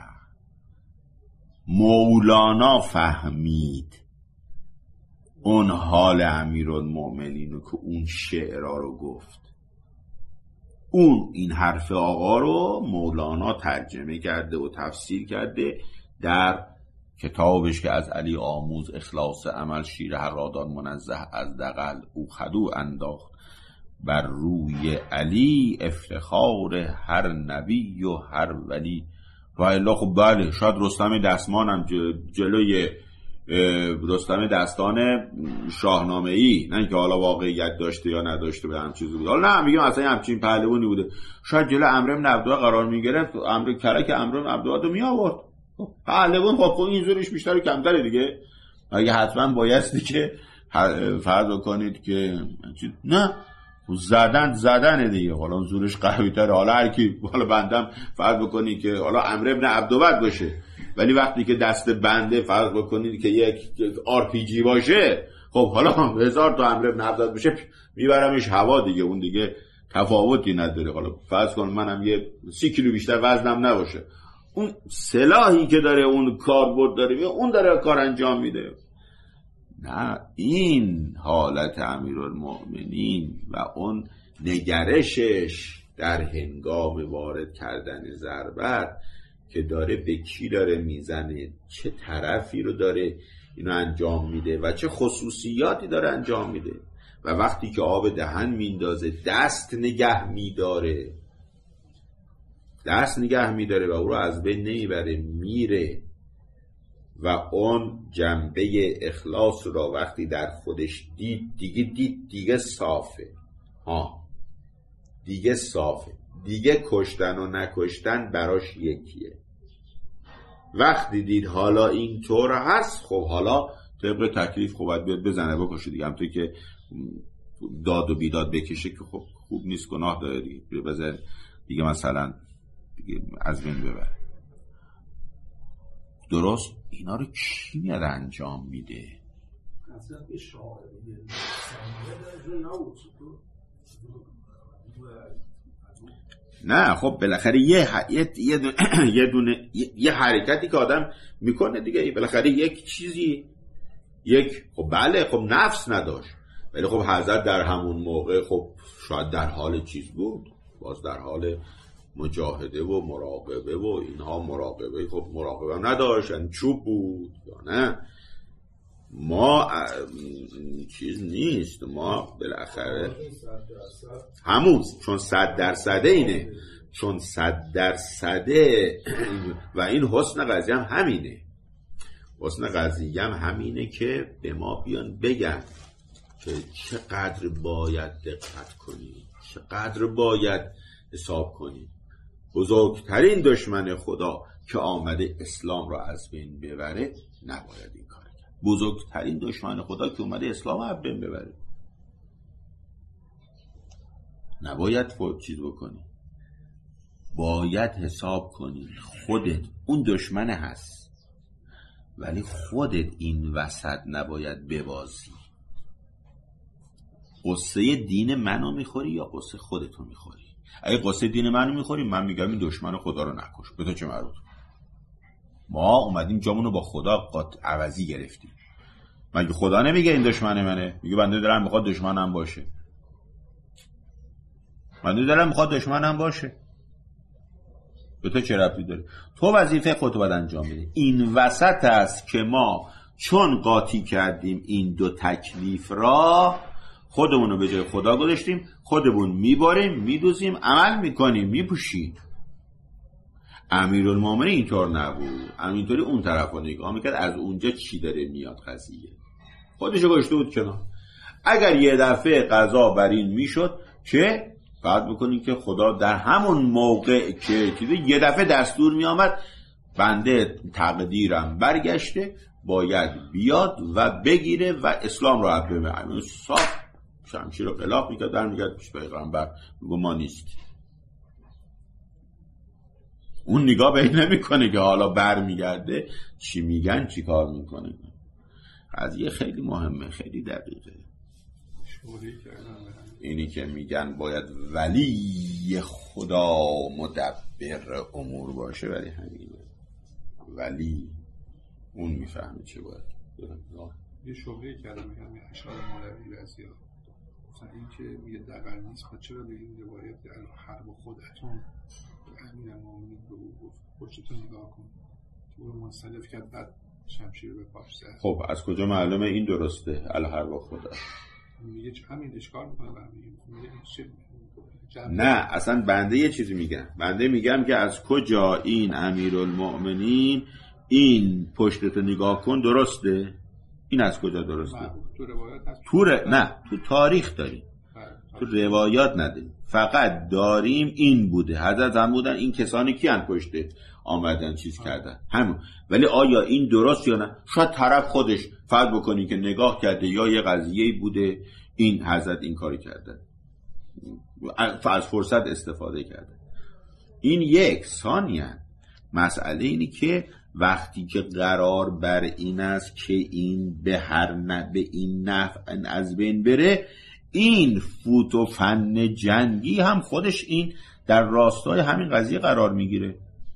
Speaker 1: مولانا فهمید اون حال امیرالمؤمنین رو که اون شعرها رو گفت. اون این حرف آقا رو مولانا ترجمه کرده و تفسیر کرده در کتابش که از علی آموز اخلاص عمل، شیر هرادان منزه از دغل، او خدو انداخت بر روی علی، افتخار هر نبی و هر ولی. و الا خب بله شاید رستم دستمان هم جلوی رستم دستان شاهنامه ای، نه که حالا واقعیت داشته یا نداشته به هم چیزی بود، حالا نه میگم اصلا همچین پهلوانی بوده، شاید جلو عمرو بن عبدالله قرار میگرفت، کرک عمرو بن عبدالله رو می آورد. پهلوان خب این زورش بیشتر و کمتره دیگه، اگه حتما بایستی که فرض کنید که نه زدن دیگه، حالا زورش قوی تره. حالا هر کی، حالا بندم فرض بکنید که حالا عمرو بن عبدالله باشه، ولی وقتی که دست بنده فرض بکنید که یک RPG باشه، خب حالا 1000 تا عمرو بن عبدالله بشه میبرمش هوا دیگه، اون دیگه تفاوتی نداره. حالا فرض کن منم یه 30 کیلو بیشتر وزنم نباشه، اون سلاحی که داره، اون کاربرد داره، اون داره کار انجام میده. نه، این حالت امیرالمؤمنین و اون نگرشش در هنگام وارد کردن ضربت که داره به کی داره میزنه، چه طرفی رو داره اینو انجام میده و چه خصوصیاتی داره انجام میده، و وقتی که آب دهن میندازه دست نگه میداره و او رو از بین نمیبره، میره و اون جنبه اخلاص را وقتی در خودش دید دیگه صافه. دیگه صافه، دیگه کشتن و نکشتن براش یکیه. وقتی دید حالا اینطور هست، خب حالا طبق تکلیف خب باید بیاد بزنه بکشه دیگه. همونطور که داد و بیداد بکشه که خب خوب نیست، گناه داره دیگه، بذار دیگه مثلا دیگه از بین ببره. درست اینا رو کی میاد انجام میده؟
Speaker 3: اصلا یه شاعر دیگه سنگه نبود.
Speaker 1: نه خب بالاخره یه حرکتی که آدم میکنه دیگه، بالاخره یک چیزی خب بله خب نفس نداشت، ولی خب حضرت در همون موقع خب شاید در حال چیز بود، باز در حال مجاهده و مراقبه و اینها. مراقبه خب مراقبه نداشت، یعنی چوب بود یا نه؟ ما چیز نیست، ما بالاخره همون چون 100% اینه، چون 100% و این حسن قضیه هم همینه. حسن قضیه هم همینه که به ما بیان بگن که چقدر باید دقت کنی، چقدر باید حساب کنی. بزرگترین دشمن خدا که آمده اسلام را از بین ببره نباید این کار کرد. بزرگترین دشمن خدا که اومده اسلام از بین ببره نباید چیز بکنی، باید حساب کنی. خودت اون دشمن هست، ولی خودت این وسط نباید ببازی. قصه دین منو میخوری یا قصه خودتو میخوری؟ اگه قصه دین منو میخوری، من میگم این دشمن خدا رو نکش، به تو چه مربوط؟ ما اومدیم جامونو با خدا عوضی گرفتیم. مگه خدا نمیگه این دشمن منه؟ میگه بنده دلم میخواد دشمنم باشه، بنده دلم میخواد دشمنم باشه. به تو چه ربطی داره؟ تو وظیفه خودتو باید انجام بدی. این وسط است که ما چون قاطی کردیم این دو تکلیف را، خودمونو به جای خدا گذاشتیم، خودمون میباریم، میدوزیم، عمل میکنیم، میپوشیم. امیرالمومنین اینطور نبود، همینطوری اون طرف رو نگاه میکرد، از اونجا چی داره میاد قضیه، خودشو گذاشته بود کنار. اگر یه دفعه قضا بر این میشد که بعد بکنیم که خدا در همون موقع که یه دفعه دستور میامد بنده تقدیرم برگشته، باید بیاد و بگیره و اسلام را عبده همین صاف شمشیر رو قلاف میکرد، در میگرد پیش پیغمبر میگو ما نیست. اون نگاه به این نمیکنه که حالا بر میگرده چی میگن چی کار میکنه. قضیه خیلی مهمه، خیلی دقیقه. اینی که میگن باید ولی خدا مدبر امور باشه، ولی همینه، ولی اون میفهمه چه باید.
Speaker 2: یه شغلی کردم میگم اشعار مولوی رضی مثلا این که میگه دقل نیست، خب چرا به این روایت الحرب خودتون امیرالمومنین به او گفت پشتتون نگاه کن، تو رو منصرف کرد بعد شمشیر به پاش زد.
Speaker 1: خب از کجا معلومه این درسته الحرب خودت؟
Speaker 2: میگه همین اشکال میکنه میگه
Speaker 1: نه اصلا بنده یه چیزی میگم، بنده میگم که از کجا این امیرالمومنین این پشتتو نگاه کن درسته؟ این از کجا درسته؟
Speaker 2: تو روایات هست؟
Speaker 1: نه تو تاریخ داریم، تو روایات نداریم، فقط داریم این بوده، حضرت هم بودن، این کسانی کیان پشته آمدن چیز کردن همون. ولی آیا این درست یا نه؟ شاید طرف خودش فرض بکنی که نگاه کرده یا یه قضیه‌ای بوده این حضرت این کاری کرده، از فرصت استفاده کرده. این یک. ثانیاً مسئله اینی که وقتی که قرار بر این است که این به این نفع از بین بره، این فوت و فن جنگی هم خودش این در راستای همین قضیه قرار میگیره.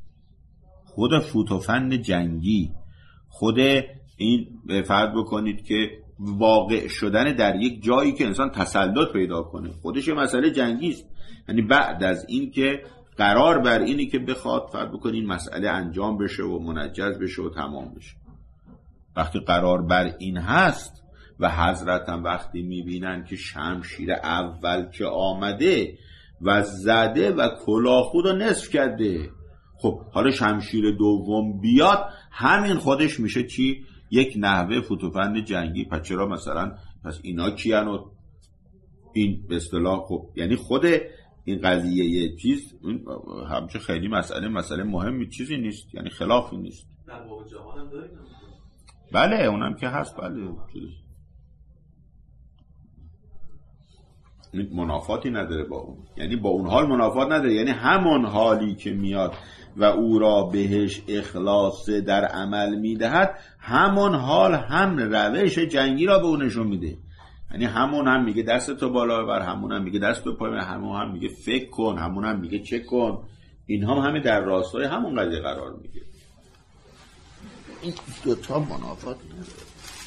Speaker 1: خود فوت و فن جنگی، خود این فرض بکنید که واقع شدن در یک جایی که انسان تسلط پیدا کنه، خودش یه مسئله جنگی است. یعنی بعد از این که قرار بر اینی که بخواد فرض بکنید این مسئله انجام بشه و منجز بشه و تمام بشه، وقتی قرار بر این هست و حضرت هم وقتی میبینن که شمشیر اول که آمده و زده و کلاه خود رو نصف کرده، خب حالا شمشیر دوم بیاد، همین خودش میشه چی؟ یک نحوه فوتوفند جنگی. پس چرا مثلا پس اینا کیان و این به اصطلاح خب یعنی خود این قضیه یه چیز همچه خیلی مسئله مهمی چیزی نیست، یعنی خلافی نیست.
Speaker 4: در واقع جهان هم داریم
Speaker 1: بله اونم که هست. بله منافاتی نداره با اون، یعنی با اون حال منافات نداره، یعنی همون حالی که میاد و او را بهش اخلاص در عمل میدهد، همون حال هم روش جنگی را به اون نشون میده. یعنی همون هم میگه دستتو بالا ببر، همون هم میگه دستتو پایین، همون هم میگه فکر کن، همون هم میگه چک کن. این هم همه در راستای همون قضیه قرار میگیره. این دوتا منافات نداره.